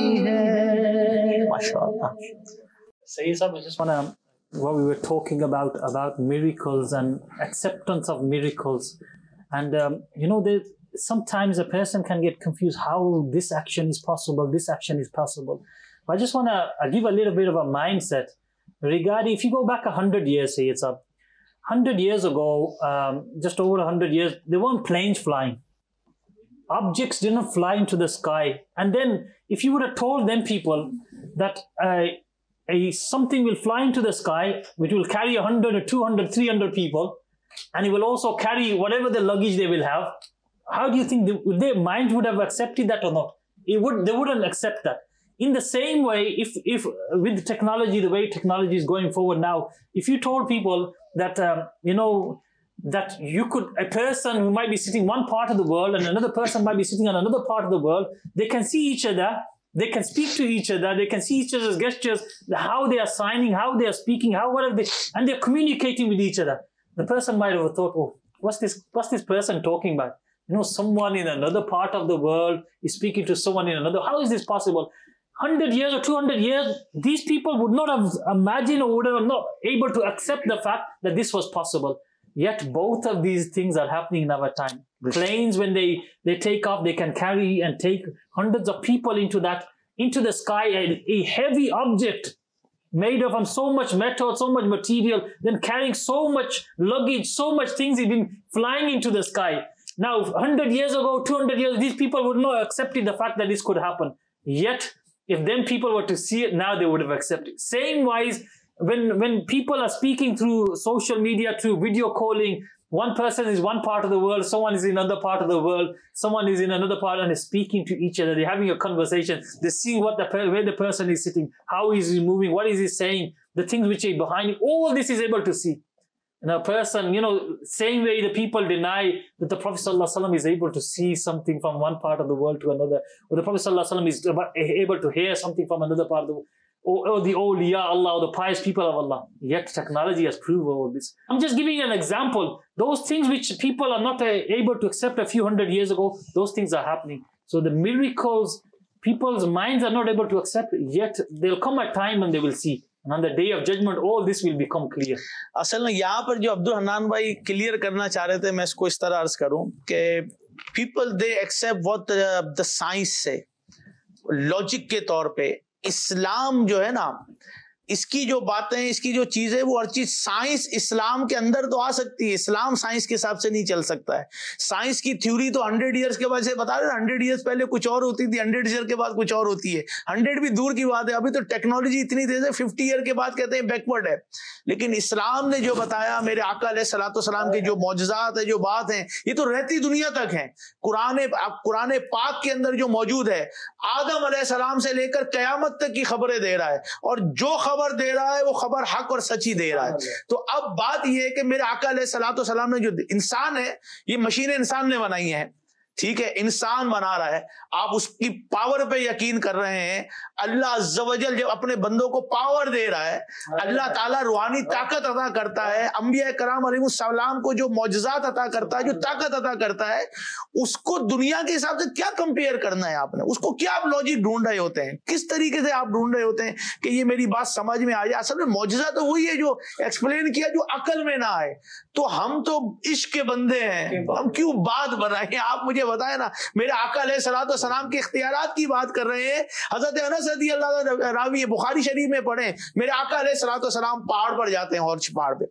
है। माशाअल्लाह। Sayyid Sahib, I just want to, what we were talking about, about miracles and acceptance of miracles. And, um, you know, there, sometimes a person can get confused how this action is possible, this action is possible. But I just want to give a little bit of a mindset regarding, if you go back a hundred years, Sayyid Sahib, hundred years ago, um, just over a hundred years, there weren't planes flying. Objects didn't fly into the sky. And then if you would have told them people that uh, a, something will fly into the sky, which will carry one hundred or two hundred, three hundred people, and it will also carry whatever the luggage they will have, how do you think they, their minds would have accepted that or not? It would, they wouldn't accept that. In the same way, if, if with technology, the way technology is going forward now, if you told people that, um, you know, that you could, a person who might be sitting one part of the world and another person might be sitting on another part of the world, they can see each other, they can speak to each other, they can see each other's gestures, how they are signing, how they are speaking, how what are they, and they're communicating with each other. The person might have thought, oh, what's this, what's this person talking about? You know, someone in another part of the world is speaking to someone in another. How is this possible? one hundred years or two hundred years, these people would not have imagined or would have not able to accept the fact that this was possible. Yet both of these things are happening in our time. Planes, when they, they take off, they can carry and take hundreds of people into that, into the sky, a, a heavy object made of um, so much metal, so much material, then carrying so much luggage, so much things, even flying into the sky. Now, one hundred years ago, two hundred years, these people would not have accepted the fact that this could happen. Yet, if then people were to see it now, they would have accepted. Same wise, when, when people are speaking through social media, through video calling, one person is one part of the world, someone is in another part of the world, someone is in another part and is speaking to each other. They're having a conversation. They're seeing what the, where the person is sitting, how is he moving, what is he saying, the things which are behind him. All this is able to see. And a person, you know, same way the people deny that the Prophet ﷺ is able to see something from one part of the world to another, or the Prophet ﷺ is able to hear something from another part of the world, or, or the awliya Allah, or the pious people of Allah. Yet technology has proved all this. I'm just giving you an example. Those things which people are not uh, able to accept a few hundred years ago, those things are happening. So the miracles, people's minds are not able to accept, yet there'll come a time when they will see. And on the day of judgment, all this will become clear. असल में यहाँ पर जो अब्दुल हन्नान भाई clear करना चाह रहे थे, मैं इसको इस तरह अर्ज करूं कि people they accept what the, the science say, logic के तौर पे इस्लाम जो है ना, इसकी जो बातें, इसकी जो चीजें, वो हर चीज साइंस इस्लाम के अंदर तो आ सकती है, इस्लाम साइंस के हिसाब से नहीं चल सकता है। साइंस की थ्योरी तो हंड्रेड इयर्स के बाद से बता रहे, हंड्रेड इयर्स पहले कुछ और होती थी, हंड्रेड ईयर के बाद कुछ और होती है। हंड्रेड भी दूर की बात है, अभी तो टेक्नोलॉजी इतनी तेज है, फिफ्टी ईयर के बाद कहते हैं बैकवर्ड है। लेकिन इस्लाम ने जो बताया, मेरे आका अलैहिस्सलातु वस्सलाम के जो मौजज़ात है, जो बात है, ये तो रहती दुनिया तक है। कुरान कुरान पाक के अंदर जो मौजूद है, आदम अलैहिस्सलाम से लेकर कयामत तक की खबरें दे रहा है, और जो खबर दे रहा है वो खबर हक और सच्ची दे रहा है। तो अब बात ये है कि मेरे आका अलैहिस्सलातु वस्सलाम ने, जो इंसान है, ये मशीन इंसान ने बनाई है, ठीक है, इंसान बना रहा है, आप उसकी पावर पे यकीन कर रहे हैं। अल्लाह अज़्ज़ व जल जब अपने बंदों को पावर दे रहा है, अल्लाह ताला रूहानी ताकत अता करता है, अंबिया कराम अलैहिस्सलाम को जो मौजज़ात अता करता है, जो ताकत अता करता है, उसको दुनिया के हिसाब से क्या कंपेयर करना है आपने? उसको क्या आप लॉजिक ढूंढ रहे होते हैं? किस तरीके से आप ढूंढ रहे होते हैं कि ये मेरी बात समझ में आ जाए? असल में मौजज़ा तो वही है जो एक्सप्लेन किया, जो अकल में ना आए। तो हम तो इश्क के बंदे हैं, हम क्यों बात बनाएं? आप मुझे बताया ना, मेरे आका अलैहिस्सलाम के इख्तियारात की बात कर रहे हैं। हजरत अनस रज़ी अल्लाह अन्हु रावी बुखारी शरीफ में पढ़े, मेरे आका अलैहिस्सलाम पहाड़ पर जाते हैं और पहाड़ पे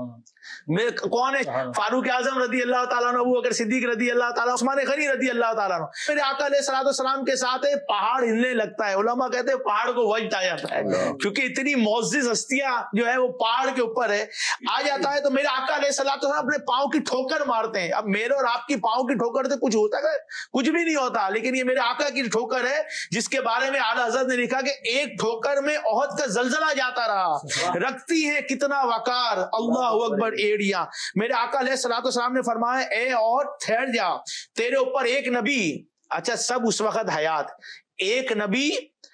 मेरे कौन है, फारूक आजम रदी अल्लाह ताला अन्हु, अबू बकर सिद्दीक रदी अल्लाह ताला, उस्मान गनी रदी अल्लाह ताला अन्हु, मेरे आका अलैहिस्सलाम के साथ है, पहाड़ हिलने लगता है। उलमा कहते हैं पहाड़ को वजद आ जाता है, क्योंकि इतनी मौजिज़ हस्तियां जो है वो पहाड़ के ऊपर है, आ जाता है। तो मेरे आका अलैहिस्सलाम अपने पाँव की ठोकर मारते हैं। अब मेरे और आपकी पाँव की ठोकर से कुछ होता है? कुछ भी नहीं होता, लेकिन ये मेरे आका की ठोकर है, जिसके बारे में आला हज़रत ने लिखा कि एक ठोकर में ओहद का जलजला जाता रहा। रखती है कितना वकार, अल्लाह अकबर एड़िया। मेरे आका अलैहिस्सलाम ने फरमाया, ए और ठहर जा, तेरे ऊपर एक नबी, अच्छा सब उस वक्त हयात, एक नबी,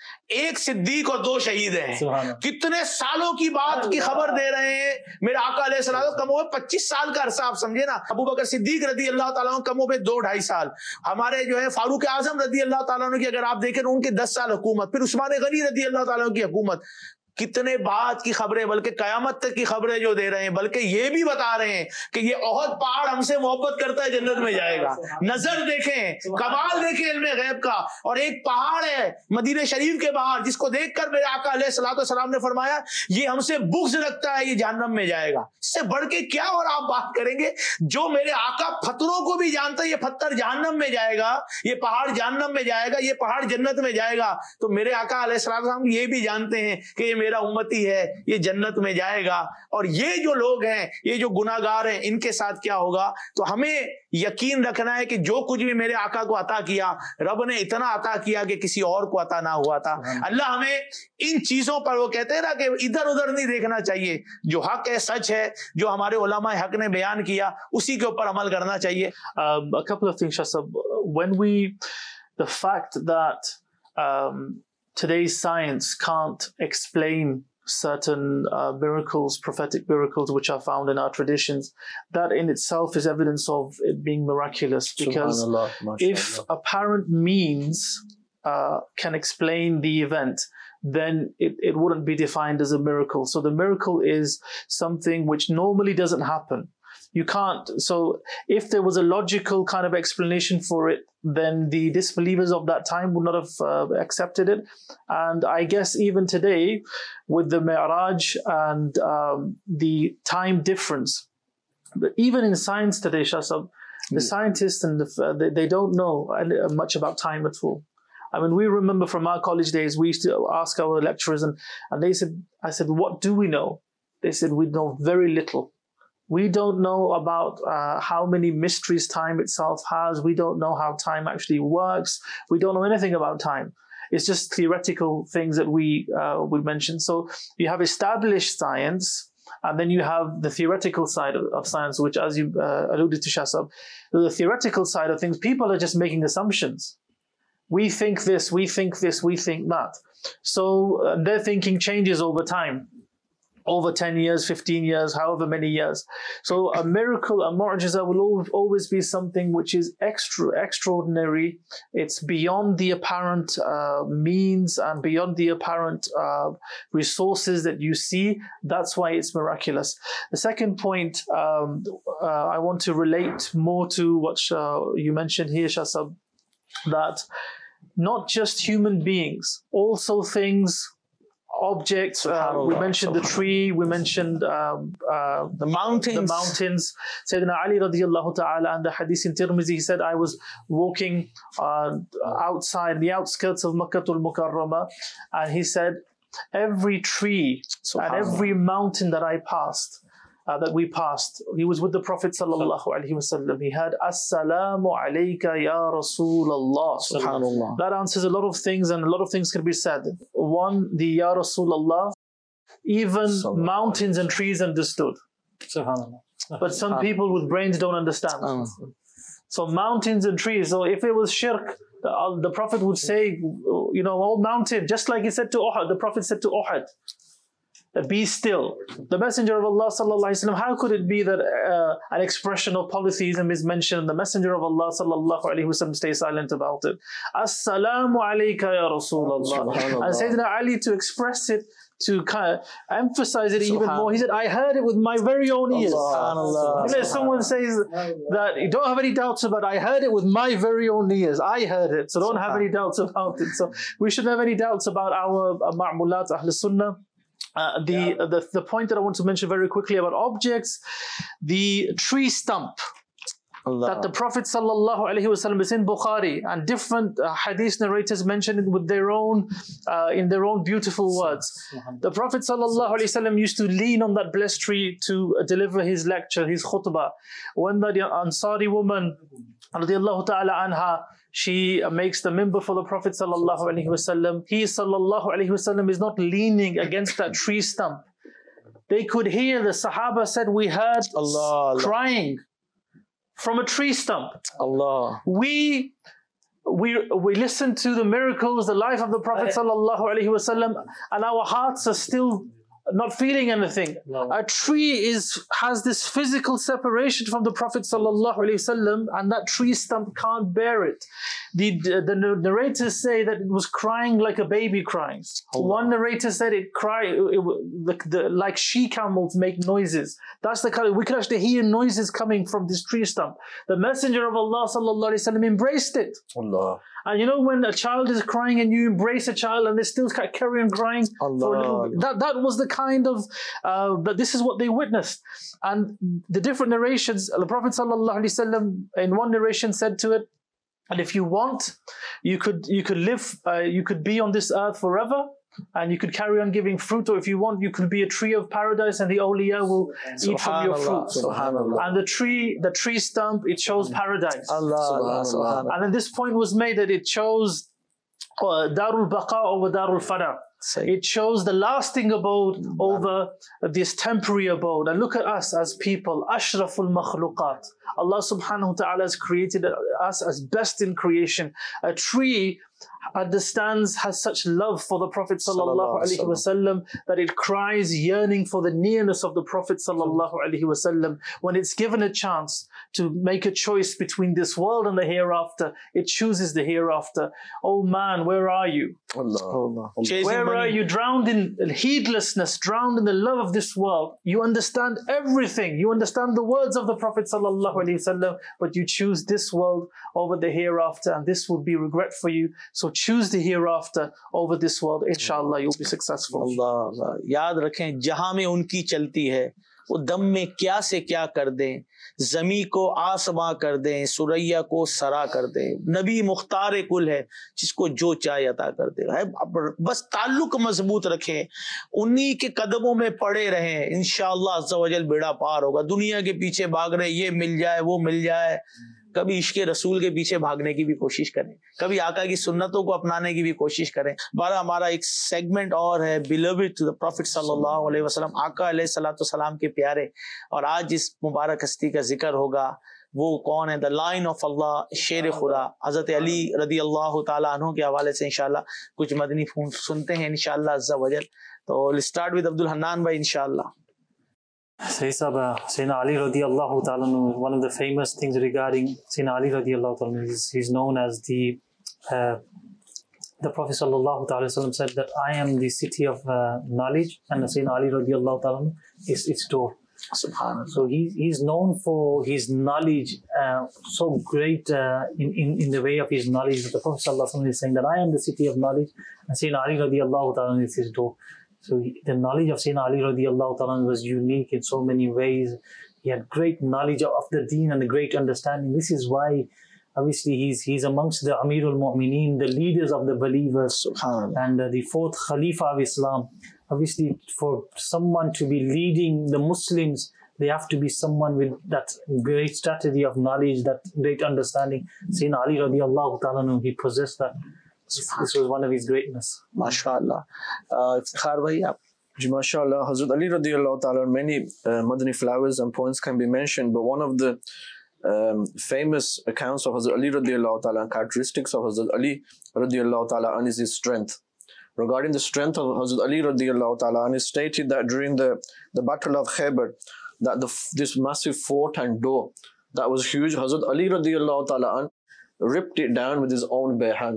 एक सिद्दीक और दो शहीद हैं। कितने सालों की बात की खबर दे रहे हैं। मेरे आका अलैहिस्सलाम कम हो पच्चीस साल का अरसा, आप समझे ना। अबू बकर सिद्दीक रदी अल्लाह ताला अन्हु कम हो दो ढाई साल। हमारे जो है फारूक आजम रदी अल्लाह ताला अन्हु की अगर आप देखें तो उनके दस साल हुकूमत, फिर उस्मान गनी रदी अल्लाह ताला अन्हु की हुकूमत। कितने बात की खबरें, बल्कि कयामत तक की खबरें जो दे रहे हैं, बल्कि ये भी बता रहे हैं कि ये ओहद पहाड़ हमसे मोहब्बत करता है, जन्नत में जाएगा। नजर देखें, कमाल देखें इल्मे गैब का। और एक पहाड़ है मदीने शरीफ के बाहर, जिसको देखकर मेरे आका अलैहिस्सलाम ने फरमाया, ये हमसे बुग़्ज़ रखता है, ये जहन्नम में जाएगा। इससे बढ़ के क्या और आप बात करेंगे? जो मेरे आका पत्थरों को भी जानता है, ये पत्थर जहन्नम में जाएगा, ये पहाड़ जहन्नम में जाएगा, ये पहाड़ जन्नत में जाएगा। तो मेरे आका अलैहिस्सलाम ये भी जानते हैं कि ये मेरा उम्मती है, ये जन्नत में जाएगा। और ये जो लोग हैं, ये जो गुनाहगार हैं, इनके साथ क्या होगा? तो हमें यकीन रखना है कि जो कुछ भी मेरे आका को अता किया, रब ने इतना अता किया कि किसी और को अता ना हुआ था। अल्लाह हमें इन चीजों पर, वो कहते हैं ना कि इधर उधर नहीं देखना चाहिए, जो हक है, सच है, जो हमारे उलमा हक ने बयान किया, उसी के ऊपर अमल करना चाहिए। Um, a couple of things, Shasab. When we, the fact that um, today's science can't explain certain uh, miracles, prophetic miracles, which are found in our traditions, that in itself is evidence of it being miraculous. Because if apparent means uh, can explain the event, then it, it wouldn't be defined as a miracle. So the miracle is something which normally doesn't happen. You can't. So if there was a logical kind of explanation for it, then the disbelievers of that time would not have uh, accepted it. And I guess even today, with the Mi'raj and um, the time difference, but even in science today, Shasab, the scientists and the, uh, they, they don't know much about time at all. I mean, we remember from our college days, we used to ask our lecturers, and, and they said, I said, what do we know? They said, we know very little. We don't know about uh, how many mysteries time itself has. We don't know how time actually works. We don't know anything about time. It's just theoretical things that we uh, we mentioned. So you have established science, and then you have the theoretical side of, of science, which, as you uh, alluded to, Shasab, the theoretical side of things, people are just making assumptions. We think this, we think this, we think that. So uh, their thinking changes over time. Over ten years, fifteen years, however many years. So a miracle, a mu'jiza will always be something which is extra, extraordinary. It's beyond the apparent uh, means and beyond the apparent uh, resources that you see. That's why it's miraculous. The second point, um, uh, I want to relate more to what uh, you mentioned here, Shasab, that not just human beings, also things, objects. Uh, we mentioned the tree. We mentioned um, uh, the mountains. The mountains. Sayyidina Ali radiallahu ta'ala, and the hadith in Tirmizi, he said, I was walking uh, outside the outskirts of Makkatul Mukarramah, and he said, every tree and every mountain that I passed, Uh, that we passed, he was with the Prophet sallallahu alaihi wasallam. He had Assalamu alayka ya Rasulullah. Subhanallah. That answers a lot of things, and a lot of things can be said. One, the Ya Rasulullah, even mountains and trees understood. Subhanallah. But some people with brains don't understand. So mountains and trees. So if it was shirk, the, uh, the Prophet would say, you know, oh mountain, just like he said to Uhud. The Prophet said to Uhud, be still. The Messenger of Allah sallallahu alaihi wasallam, how could it be that uh, an expression of polytheism is mentioned and the Messenger of Allah sallallahu alaihi wasallam stays silent about it? Assalamu alayka ya Rasulullah. And Sayyidina Ali, to express it to kind of emphasize it even more. He said, I heard it with my very own ears. Subhanallah. You know, someone says that you don't have any doubts about it, I heard it with my very own ears. I heard it, so don't have any doubts about it. So we shouldn't have any doubts about our uh, ma'mulat, Ahl Sunnah. Uh, the, uh, the the point that I want to mention very quickly about objects, the tree stump. Allah. That the Prophet sallallahu alaihi wasallam is in Bukhari, and different uh, hadith narrators mention it with their own, uh, in their own beautiful words. The Prophet sallallahu alaihi wasallam used to lean on that blessed tree to uh, deliver his lecture, his khutbah. When the Ansari woman, radiallahu ta'ala anha, she uh, makes the mimbar for the Prophet sallallahu alaihi wasallam, he sallallahu alaihi wasallam is not leaning against that tree stump. They could hear, the Sahaba said, we heard Allah, crying. Allah. From a tree stump. Allah. We we we listen to the miracles, the life of the Prophet sallallahu alaihi wasallam, and our hearts are still not feeling anything. No. A tree is has this physical separation from the Prophet sallallahu alaihi wasallam, and that tree stump can't bear it. The, the narrators say that it was crying like a baby crying. Allah. One narrator said it cried it, it, the, the, like she camels make noises. That's the kind of, we could actually hear noises coming from this tree stump. The Messenger of Allah sallallahu alaihi wasallam embraced it. Allah. And you know when a child is crying and you embrace a child and they still carry on crying, Allah. For a little bit, that that was the kind of uh, that this is what they witnessed. And the different narrations, the Prophet sallallahu alaihi wasallam in one narration said to it, and if you want, you could you could live, uh, you could be on this earth forever, and you could carry on giving fruit, or if you want, you could be a tree of paradise, and the awliya will eat from your fruit. And the tree, the tree stump, it shows paradise. Allah, Allah. And then this point was made that it shows uh, Darul Baqa over Darul Fana. It shows the lasting abode over this temporary abode. And look at us as people, Ashraful Makhluqat. Allah subhanahu wa ta'ala has created us as best in creation. A tree understands, has such love for the Prophet sallallahu alaihi wasallam that it cries yearning for the nearness of the Prophet sallallahu alaihi wasallam. When it's given a chance to make a choice between this world and the hereafter, it chooses the hereafter. Oh man, where are you? Allah. Allah. Where money. Are you? Drowned in heedlessness, drowned in the love of this world. You understand everything. You understand the words of the Prophet sallallahu alaihi wasallam, but you choose this world over the hereafter, and this would be regret for you. So choose the hereafter over this world. Inshallah, you'll be successful. Allah, Allah. याद रखें, जहां में उनकी चलती है, वो दम में क्या से क्या कर दें, ज़मी को आसमां कर दें, सुरैया को सरा कर दें, नबी मुख्तार कुल है, जिसको जो चाहे अता कर दे। है बस ताल्लुक मजबूत रखें, उन्हीं के कदमों में पड़े रहें, इंशाअल्लाह अज़्ज़ा वजल बेड़ा पार होगा। दुनिया के पीछे भाग रहे, ये मिल जाए, वो मिल जाए, कभी इश्क़ रसूल के पीछे भागने की भी कोशिश करें, कभी आका की सुन्नतों को अपनाने की भी कोशिश करें। बारह हमारा एक सेगमेंट और है, बिलव्ड टू द प्रॉफिट सल्लल्लाहु अलैहि वसल्लम, आका अलैहिस्सलातु वस्सलाम के प्यारे, और आज इस मुबारक हस्ती का जिक्र होगा। वो कौन है? द लाइन ऑफ अल्लाह, शेर खुदा, हज़रत अली रदी अल्लाह ताला अन्हु के हवाले से इंशाअल्लाह कुछ मदनी फूल सुनते हैं इंशाअल्लाह अज़्ज़ा वजल। तो स्टार्ट विद अब्दुल हन्नान भाई इंशाअल्लाह। Sayyidina Ali radiallahu ta'ala, one of the famous things regarding Sayyidina Ali radiallahu ta'ala is he's known as the uh, the Prophet sallallahu ta'ala said that I am the city of uh, knowledge, and Sayyidina Ali radiallahu ta'ala is its door. Subhanallah. So he, he's known for his knowledge, uh, so great uh, in, in, in the way of his knowledge that the Prophet sallallahu alaihi wasallam is saying that I am the city of knowledge, and Sayyidina Ali radiallahu ta'ala is his door. So he, the knowledge of Sayyidina Ali radiallahu ta'ala was unique in so many ways. He had great knowledge of the deen and the great understanding. This is why, obviously, he's he's amongst the Amirul Mu'mineen, the leaders of the believers, and uh, the fourth Khalifa of Islam. Obviously, for someone to be leading the Muslims, they have to be someone with that great strategy of knowledge, that great understanding. Sayyidina Ali radiallahu ta'ala, he possessed that. This was one of his greatness. MashaAllah. Uh, Iftikhar bhai, aap. MashaAllah. Hazrat Ali radiallahu ta'ala, many uh, Madani flowers and points can be mentioned, but one of the um, famous accounts of Hazrat Ali radiallahu ta'ala and characteristics of Hazrat Ali radiallahu ta'ala is his strength. Regarding the strength of Hazrat Ali radiallahu ta'ala, and it stated that during the, the Battle of Khaybar, that the, this massive fort and door that was huge, Hazrat Ali radiallahu ta'ala ripped it down with his own bare hands.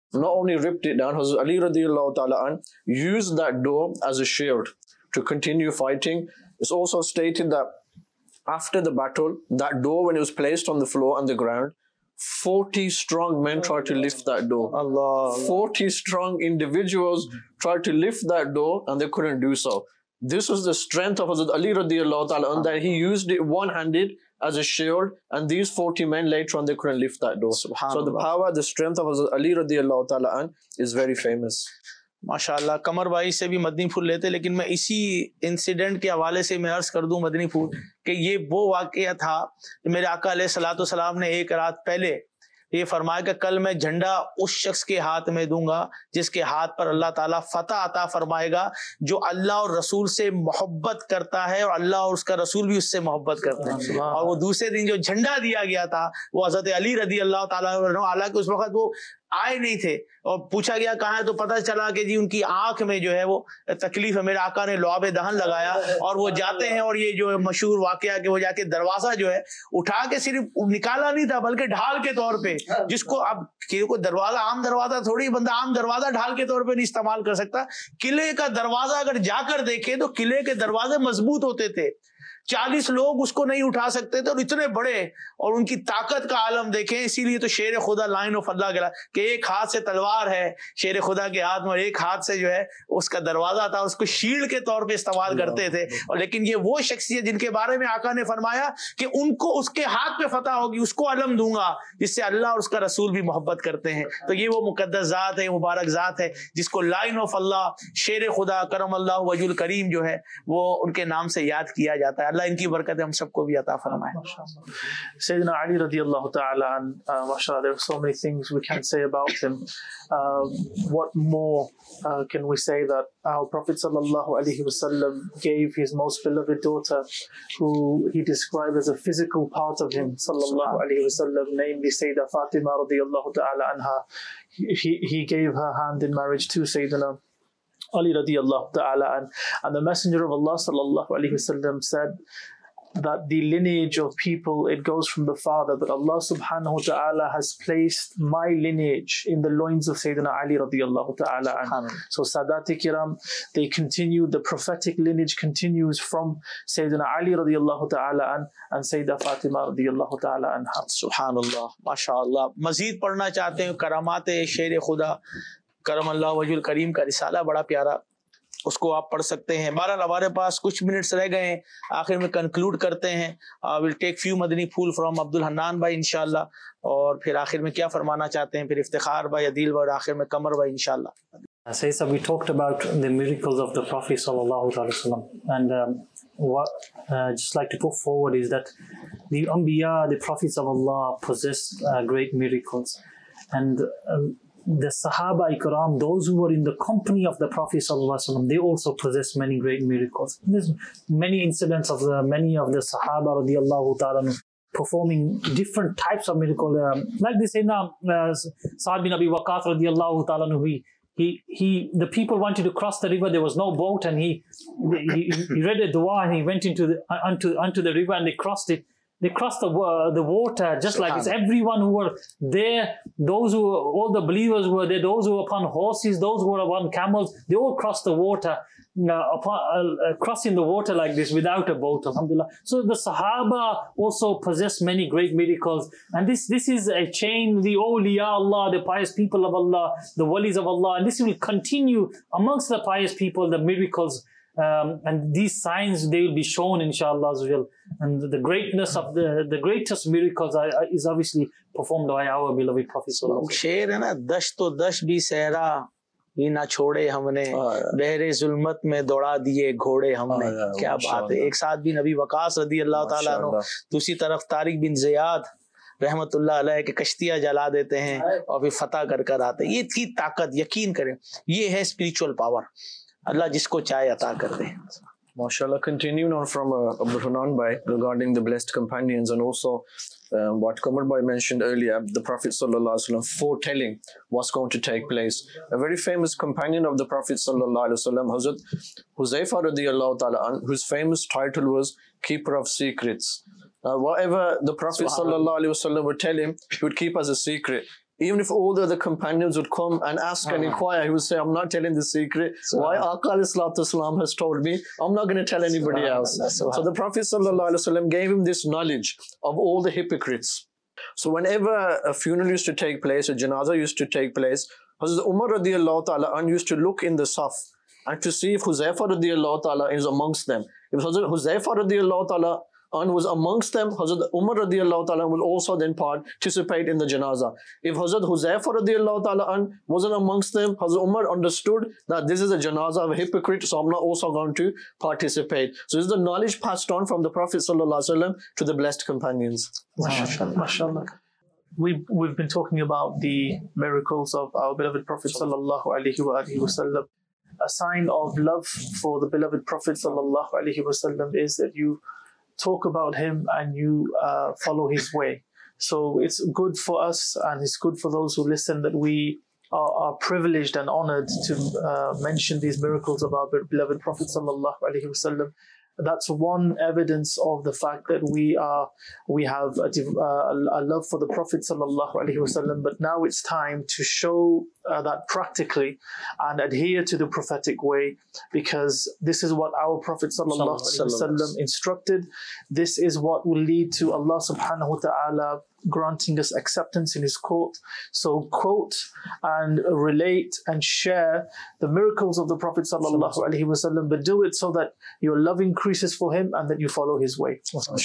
not only ripped it down, Hazrat Ali radiallahu ta'ala an used that door as a shield to continue fighting. It's also stated that after the battle, that door, when it was placed on the floor and the ground, forty strong men tried to lift that door. Allah. forty strong individuals tried to lift that door and they couldn't do so. This was the strength of Hazrat Ali radiallahu ta'ala an, that he used it one-handed as a shield, and these forty men later on they couldn't lift that door. So the power, the strength of Hazrat Ali radiallahu ta'ala an is very famous. माशाल्लाह कमर भाई से भी मदनी फूल लेते, लेकिन मैं इसी incident के हवाले से मैं अर्ज कर दूं मदनी फूल कि ये वो वाकया था मेरे आका अलैहिस्सलातु वस्सलाम ने एक रात पहले ये फरमाया कि कल मैं झंडा उस शख्स के हाथ में दूंगा जिसके हाथ पर अल्लाह ताला फतह अता फरमाएगा, जो अल्लाह और रसूल से मोहब्बत करता है और अल्लाह और उसका रसूल भी उससे मोहब्बत करते हैं। और वो दूसरे दिन जो झंडा दिया गया था वो हज़रत अली रदी अल्लाह ताला अन्हु, हालांकि उस वक्त वो आए नहीं थे और पूछा गया कहाँ है तो पता चला कि जी उनकी आंख में जो है वो तकलीफ है। मेरे आका ने लुआब दहन लगाया और वो जाते हैं और ये जो है मशहूर वाकया कि वो जाके दरवाजा जो है उठा के सिर्फ निकाला नहीं था बल्कि ढाल के तौर पे, जिसको अब को दरवाजा आम दरवाजा थोड़ी बंदा आम दरवाजा ढाल के तौर पे नहीं इस्तेमाल कर सकता। किले का दरवाजा अगर जाकर देखे तो किले के दरवाजे मजबूत होते थे, चालीस लोग उसको नहीं उठा सकते थे और इतने बड़े, और उनकी ताकत का आलम देखें। इसीलिए तो शेर खुदा लाइन ऑफ अल्लाह के कि एक हाथ से तलवार है शेर खुदा के हाथ में और एक हाथ से जो है उसका दरवाजा था, उसको शील्ड के तौर पे इस्तेमाल करते थे। और लेकिन ये वो शख्सियत जिनके बारे में आका ने फरमाया कि उनको उसके हाथ पे फतह होगी, उसको अलम दूंगा जिससे अल्लाह और उसका रसूल भी मोहब्बत करते हैं। तो ये वो मुकद्दस जात है, मुबारक जात है जिसको लाइन ऑफ अल्लाह शेर खुदा करम अल्लाह वजुल करीम जो है वो उनके नाम से याद किया जाता है। अल्लाह इनकी बरकत हम सबको भी अता फरमाए। Sayyidina Ali radiallahu ta'ala an, uh, mashallah, there are so many things we can say about him. Uh, what more uh, can we say that our Prophet sallallahu alaihi wasallam gave his most beloved daughter, who he described as a physical part of him, sallallahu alaihi wasallam, namely Sayyidah Fatima radiallahu ta'ala anha. He, he gave her hand in marriage to Sayyidina Ali radiallahu ta'ala an, and the Messenger of Allah sallallahu alaihi wasallam said that the lineage of people, it goes from the father, but Allah subhanahu wa ta'ala has placed my lineage in the loins of Sayyidina Ali radiallahu ta'ala an. So Sadati Kiram, they continue, the prophetic lineage continues from Sayyidina Ali radiallahu ta'ala an and Sayyidah Fatima radiallahu ta'ala anha. Subhanallah, mashallah. मजीद पढ़ना चाहते हैं करामात शेर खुदा करम अल्लाह वजुल करीम का रिसाला बड़ा प्यारा, उसको आप पढ़ सकते हैं। बहरहाल हमारे पास कुछ मिनट्स रह गए हैं, आखिर में कंक्लूड करते हैं। विल टेक फ्यू मदनी फूल फ्रॉम अब्दुल हन्नान भाई इंशाल्लाह, और फिर आखिर में क्या फरमाना चाहते हैं, फिर इफ्तिखार भाई, अदील भाई और आखिर में कमर भाई इंशाल्लाह। Say so we talked about the miracles of the Prophet sallallahu alaihi wasallam, and um, what uh, just like to put forward is that the Anbiya, the prophets of Allah, possess uh, great miracles, and um, the Sahaba Ikram, those who were in the company of the Prophet ﷺ, they also possess many great miracles. There's many incidents of the, many of the Sahaba radiallahu ta'ala performing different types of miracles. Um, like they say now, uh, Sa'ad bin Abi Waqqas radiallahu ta'ala, he, he, he, the people wanted to cross the river, there was no boat, and he, he, he read a dua and he went into the, onto, onto the river and they crossed it. They crossed the uh, the water just like it's everyone who were there, those who were, all the believers who were there, those who were upon horses, those who were upon camels, they all crossed the water, uh, upon, uh, crossing the water like this without a boat, alhamdulillah. So the Sahaba also possess many great miracles, and this this is a chain, the awliya Allah, the pious people of Allah, the walis of Allah, and this will continue amongst the pious people, the miracles. Um, and these signs, they will be shown inshallah as well. And the greatness of the the greatest miracles are, are, is obviously performed by our beloved Prophet sallallahu alaihi wasallam. शेर है ना, दश तो दश भी सहरा भी ना छोड़े हमने, बहरे जुल्मत में दौड़ा दिए घोड़े हमने। क्या बात है। एक साथ भी नबी वकास रदी अल्लाह ताला अन्हु, दूसरी तरफ तारिक बिन ज़ियाद रहमतुल्लाह अलैह के कश्तियां जला देते हैं और फिर फतह कर कर आते हैं। ये थी ताकत, यकीन करें ये है स्पिरिचुअल पावर, अल्लाह जिसको चाहे अता करते हैं। MashaAllah, continuing on from uh, Abdul Hanan Bhai regarding the blessed companions, and also uh, what Qamar Bhai mentioned earlier, the Prophet sallallahu alaihi wasallam foretelling what's going to take place. A very famous companion of the Prophet sallallahu alaihi wasallam, Hazrat Huzaifa radiyallahu ta'ala an, whose famous title was Keeper of Secrets. Uh, whatever the Prophet sallallahu alaihi wasallam would tell him, he would keep as a secret. even if all the other companions would come and ask and inquire, he would say, I'm not telling the secret. Why Aqā alayhi salatu wasalam has told me, I'm not going to tell anybody else. So the Prophet sallallahu alaihi wasallam gave him this knowledge of all the hypocrites. So whenever a funeral used to take place, a janazah used to take place, Hazrat Umar radiallahu ta'ala an used to look in the saf and to see if Huzaifa radiallahu ta'ala is amongst them. If Hazrat Huzaifa radiallahu ta'ala and was amongst them, Hazrat Umar radiallahu ta'ala will also then participate in the janazah. If Hazrat Huzaifa radiallahu ta'ala wasn't amongst them, Hazrat Umar understood that this is a janazah of a hypocrite, so I'm not also going to participate. So this is the knowledge passed on from the Prophet sallallahu alaihi wasallam to the blessed companions. MashaAllah. MashaAllah. We, we've been talking about the miracles of our beloved Prophet sallallahu alaihi wasallam. A sign of love for the beloved Prophet sallallahu alaihi wasallam is that you talk about him and you uh, follow his way. So it's good for us and it's good for those who listen that we are, are privileged and honored to uh, mention these miracles of our beloved Prophet sallallahu alaihi wasallam. That's one evidence of the fact that we are we have a, uh, a love for the Prophet sallallahu alaihi wasallam. But now it's time to show uh, that practically and adhere to the prophetic way, because this is what our Prophet sallallahu alaihi wasallam instructed. This is what will lead to Allah subhanahu wa ta'ala granting us acceptance in his court. So quote and relate and share the miracles of the Prophet sallallahu alaihi wasallam, but do it so that your love increases for him and that you follow his way.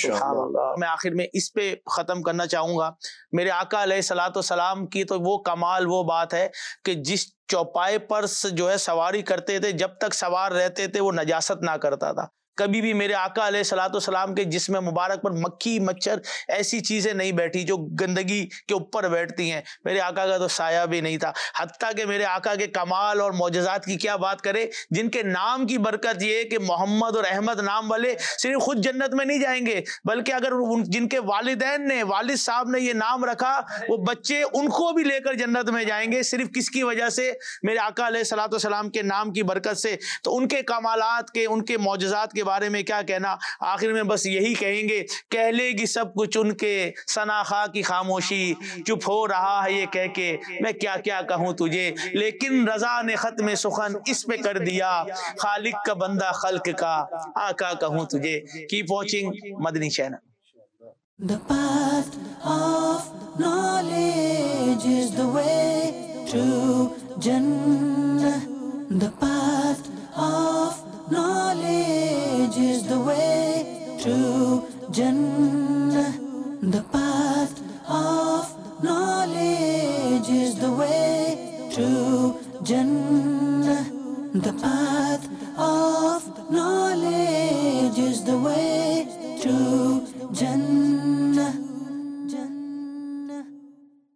मैं आखिर में इस पे ख़त्म करना चाहूँगा. मेरे आका अलैहिस्सलातु वस्सलाम की तो वो कमाल वो बात है कि जिस चौपाए पर जो है सवारी करते थे, जब तक सवार रहते थे वो नजासत ना करता था. कभी भी मेरे आका अलैहिस्सलातु वस्सलाम के जिस्म मुबारक पर मक्खी मच्छर ऐसी चीज़ें नहीं बैठी जो गंदगी के ऊपर बैठती हैं. मेरे आका का तो साया भी नहीं था. हत्ता कि मेरे आका के कमाल और मौजज़ात की क्या बात करें, जिनके नाम की बरकत ये है कि मोहम्मद और अहमद नाम वाले सिर्फ खुद जन्नत में नहीं जाएंगे, बल्कि अगर उन जिनके वालिदैन ने वालिद साहब ने ये नाम रखा, वो बच्चे उनको भी लेकर जन्नत में जाएंगे. सिर्फ किसकी वजह से? मेरे आका अलैहिस्सलातु वस्सलाम के नाम की बरकत से. तो उनके कमालात के, उनके मौजज़ात के बारे में क्या कहना. आखिर में बस यही कहेंगे, कह लेगी सब कुछ उनके, सनाखा की खामोशी, चुप हो रहा है ये कह के, मैं क्या क्या कहूँ तुझे, लेकिन रजा ने खत्म सुखन इस पे कर दिया, खालिक का बंदा खल्क का आका कहूँ तुझे. Keep watching Madani Channel. The path of knowledge is the way to Jannah. The path of knowledge is the way to Jannah. The path of knowledge is the way to Jannah. The path of knowledge.